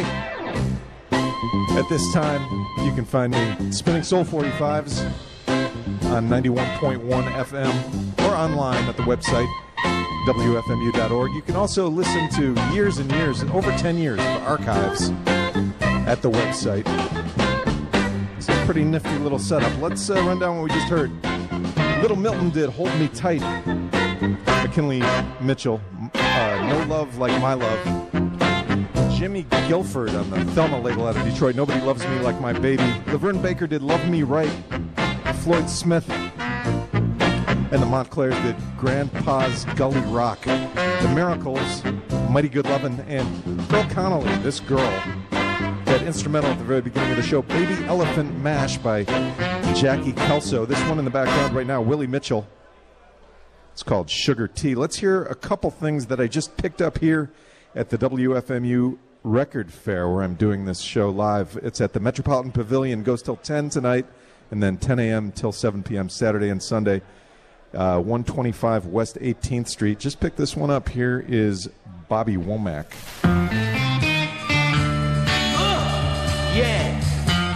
at this time, you can find me spinning Soul forty-fives on ninety-one point one F M or online at the website, W F M U dot org. You can also listen to years and years, over ten years of archives at the website. It's a pretty nifty little setup. Let's uh, run down what we just heard. Little Milton did Hold Me Tight. McKinley Mitchell, uh, No Love Like My Love. Jimmy Guilford on the Thelma label out of Detroit, Nobody Loves Me Like My Baby. Laverne Baker did Love Me Right. Floyd Smith and the Montclairs did Grandpa's Gully Rock. The Miracles, Mighty Good Lovin', and Earl Connolly, this girl, that instrumental at the very beginning of the show, Baby Elephant Mash by Jackie Kelso. This one in the background right now, Willie Mitchell. It's called Sugar Tea. Let's hear a couple things that I just picked up here at the W F M U Record Fair where I'm doing this show live. It's at the Metropolitan Pavilion. Goes till ten tonight and then ten a.m. till seven p.m. Saturday and Sunday. uh, one twenty-five West eighteenth Street. Just pick this one up. Here is Bobby Womack. Yeah.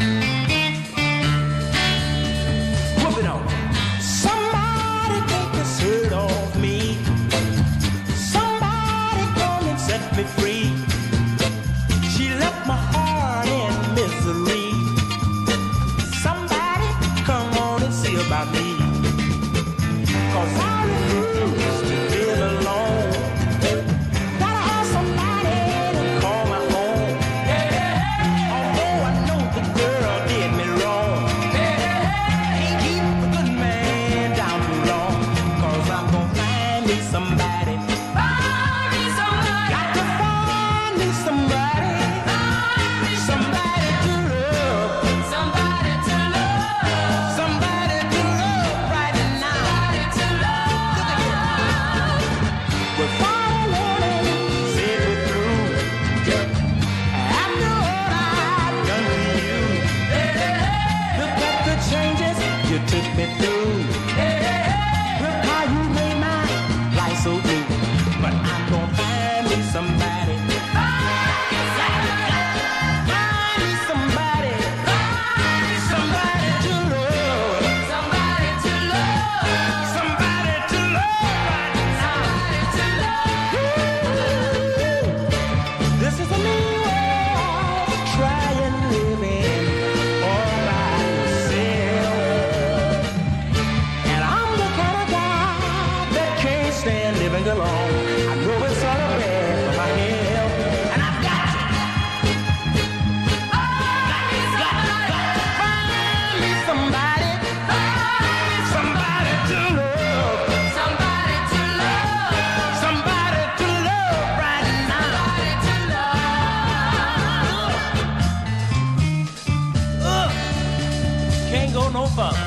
Whoop it on. Somebody take this hurt off me. Somebody come and set me free. She left my heart in misery. Somebody come on and see about me. Cause I refuse to live alone. Gotta have somebody to call my own. Although I know the girl did me wrong. Can't keep a good man down too long. Cause I'm gonna find me somebody. Find me somebody. Got to find me somebody. Find me somebody to love. Somebody to love. Somebody to love right now. Somebody to love. We're finally said we're through. After what I've done to you. Look at the changes you took me through. Look how you made my life so blue. But I'm gonna find me somebody. Find me somebody. Somebody to love. Somebody to love. Somebody to love right now. This is a new world. Try and live in all myself. And I'm the kind of guy that can't stand living alone. I know it's all bad for my health. And I've got to. Got to, got to find me somebody. Somebody to love. Somebody to love. Somebody to love right now. Somebody to love. Can't go no further.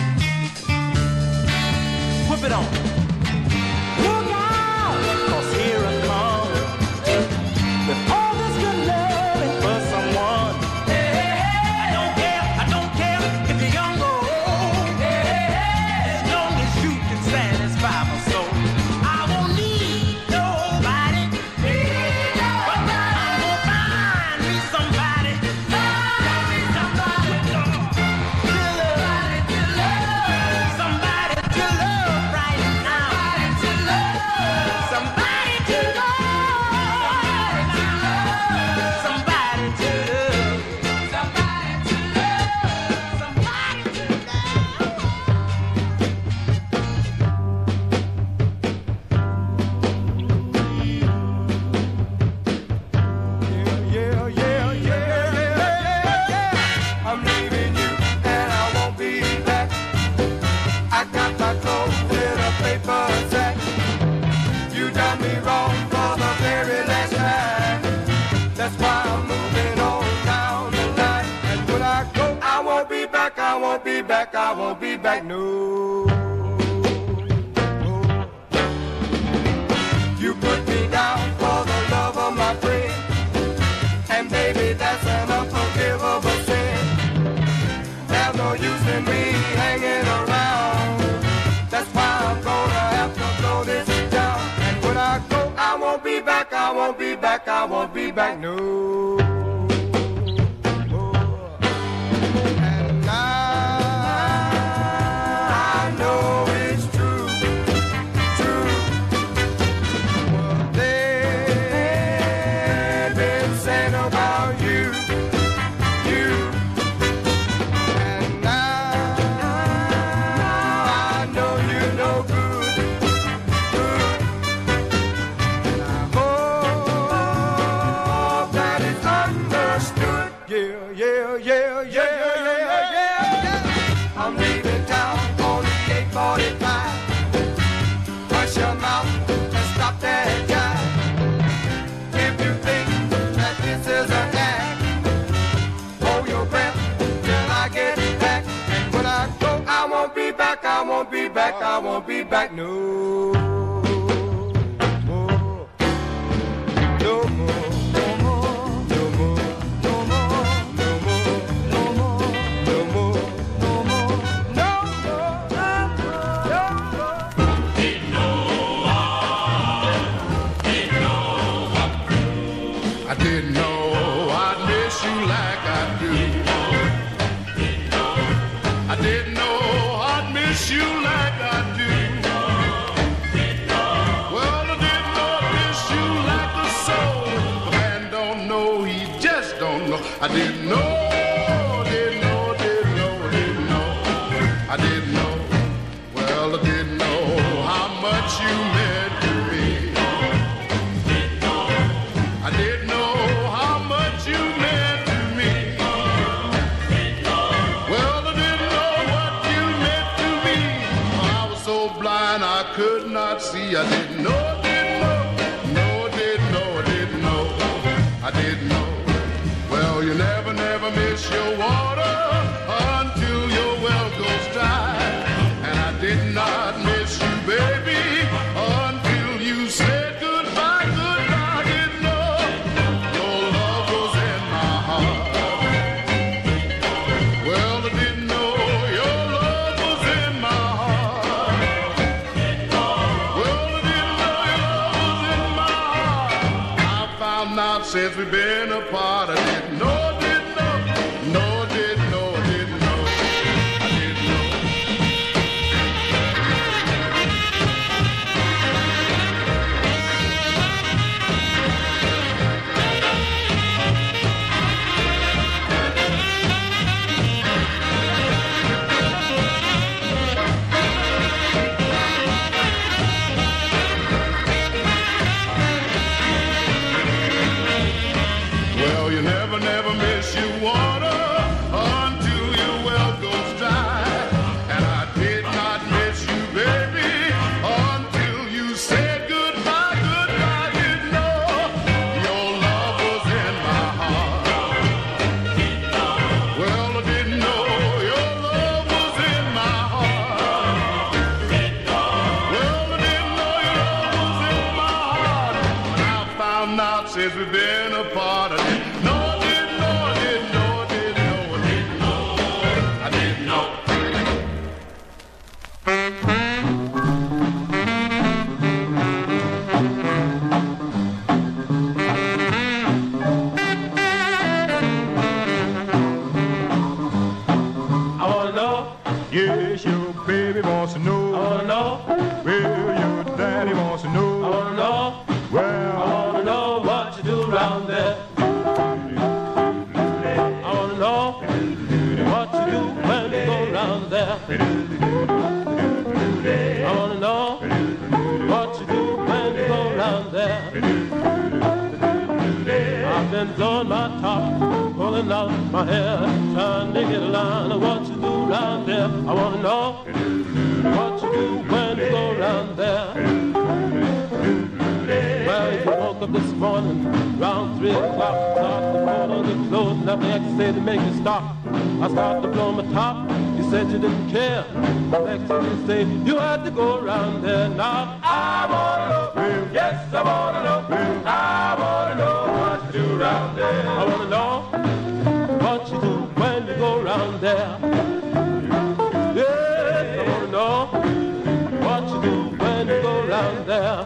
Whip it on. Look out, 'cause here I come. With all this good loving for someone. I don't care, I don't care if you're young or old. As long as you can satisfy my soul. I won't need nobody. But I'm gonna find me somebody. Find me somebody. Somebody to love. Somebody to love right now. Somebody to love. Somebody to love. Somebody to love. Somebody to Yeah, yeah, yeah, yeah, yeah. I'm leaving you and I won't be back. I got my clothes in a paper sack. You done me wrong for the very last time. That's why I'm moving on down the line. And when I go, I won't be back, I won't be back, I won't be back, no. You put me down for the love of my friend. And baby, that's an unforgivable sin. There's no use in me hanging around. That's why I'm gonna have to throw this down. And when I go, I won't be back, I won't be back, I won't be back, no. And now I know it's true, true. What they've been saying about you, you. And now I know you no good, good. And I hope that it's understood. Yeah, yeah, yeah, yeah, yeah, yeah, yeah. I'm leaving town on the eight forty-five. Hush your mouth and stop that jive. If you think that this is an act, hold your breath till I get back. And when I go, I won't be back, I won't be back, I won't be back, no. No more, no more, no more, no more, no more, no more, no more, no more, no more, no more, no more. do. I didn't know I'd miss you like I do. Well, I didn't know I'd miss you like the soul. The man don't know, he just don't know. I didn't know, didn't know, didn't know, didn't know. I didn't know, well, I didn't know how much you meant to me. I didn't know how much you meant to me. Well, I didn't know what you meant to me. I was so blind I could not see. I didn't know, didn't know, no, didn't know, didn't know. I didn't know. Well, you never, never miss your water until your well goes dry. And I did not miss you, baby, until you said goodbye, goodbye. I didn't know your love was in my heart. Well, I didn't know your love was in my heart. Well, I didn't know your love was in my heart. I found out since we've been apart. I didn't know, didn't know, no, didn't know, didn't know. I didn't know. Well, you never, never miss your water until your well goes dry. And I did not miss you, baby, until you said goodbye, goodbye. Didn't know your love was in my heart. Well, I didn't know your love was in my heart. Well, I didn't know your love was in my heart. And I found out since we've been apart. I didn't know, didn't know, didn't know, didn't know, didn't know. I didn't know. I wanna know, Yes, your baby wants to know. I wanna know, Well, your daddy wants to know. I wanna know, I Well, wanna know what you do around there. I wanna know what you do when you go around there. I wanna know what you do when you go around there. I've been blowing my top, pulling out my hair, trying to get a line of what you do around there. I wanna know what you do when you go around there. Well, if you woke up this morning around three o'clock, start to put on your clothes, nothing I can say to make you stop. I start to blow my top. You said you didn't care. Next thing you say, you had to go around there. Now I wanna know, yes I wanna know, I wanna know what you do around there. I wanna know what you do when you go around there. Yes, I wanna know what you do when you go around there.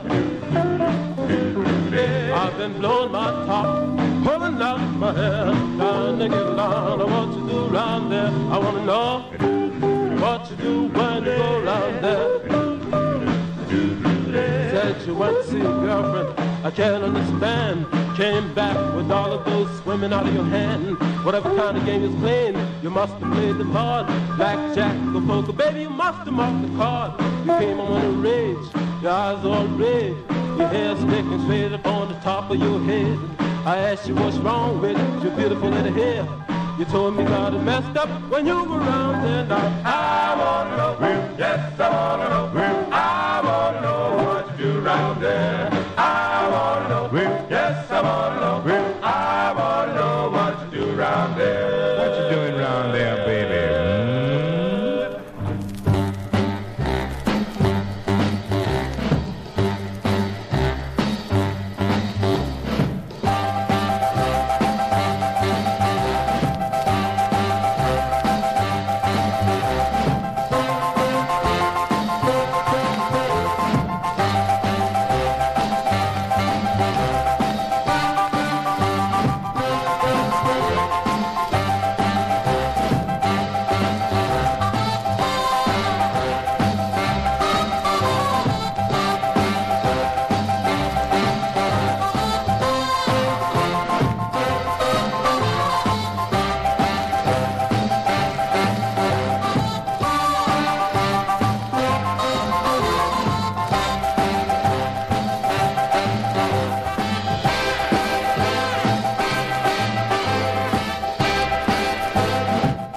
I've been blowing my top, pulling out my hair, trying to get around on what you do around there. I wanna know what you do when you go around there. Said you went to see your girlfriend, I can't understand. Came back with all of those swimming out of your hand. Whatever kind of game you was playing, you must have played them hard. Blackjack or poker, baby, you must have marked the card. You came on in a rage, your eyes all red, your hair sticking straight up on the top of your head. I asked you what's wrong with your beautiful little hair. You told me God had messed up when you were around there. Now I wanna know, yes I wanna know, I wanna know what you do around there. I wanna know, yes I wanna know, I wanna know what you do around there. what you doing around there, baby?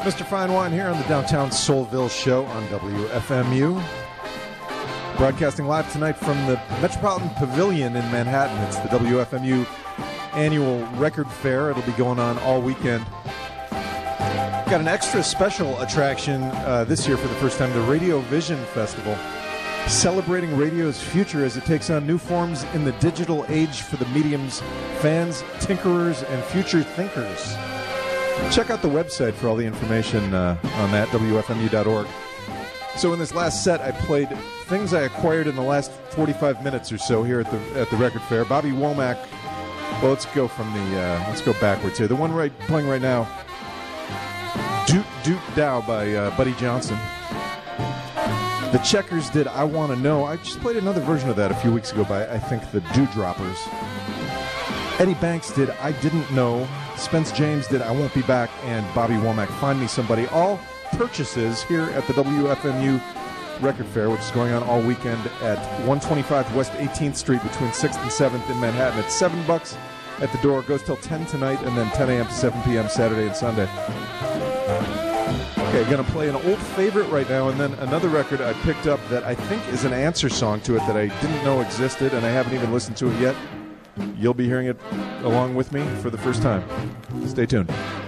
Mister Fine Wine here on the Downtown Soulville Show on W F M U. Broadcasting live tonight from the Metropolitan Pavilion in Manhattan. It's the W F M U annual record fair. It'll be going on all weekend. Got an extra special attraction uh, this year for the first time, the Radio Vision Festival, celebrating radio's future as it takes on new forms in the digital age for the medium's fans, tinkerers, and future thinkers. Check out the website for all the information uh, on that, W F M U dot org. So in this last set, I played things I acquired in the last forty-five minutes or so here at the at the record fair. Bobby Womack. Well, let's go from the uh, let's go backwards here. The one right playing right now, Doot Doot Dow by uh, Buddy Johnson. The Checkers did I Want to Know. I just played another version of that a few weeks ago by, I think, the Dewdroppers. Eddie Banks did I Didn't Know. Spence James did I Won't Be Back. And Bobby Womack, Find Me Somebody. All purchases here at the W F M U Record Fair, which is going on all weekend at one twenty-five West eighteenth Street between sixth and seventh in Manhattan. It's seven bucks at the door. It goes till ten tonight and then ten a.m. to seven p.m. Saturday and Sunday. Okay, going to play an old favorite right now, and then another record I picked up that I think is an answer song to it that I didn't know existed, and I haven't even listened to it yet. You'll be hearing it along with me for the first time. Stay tuned.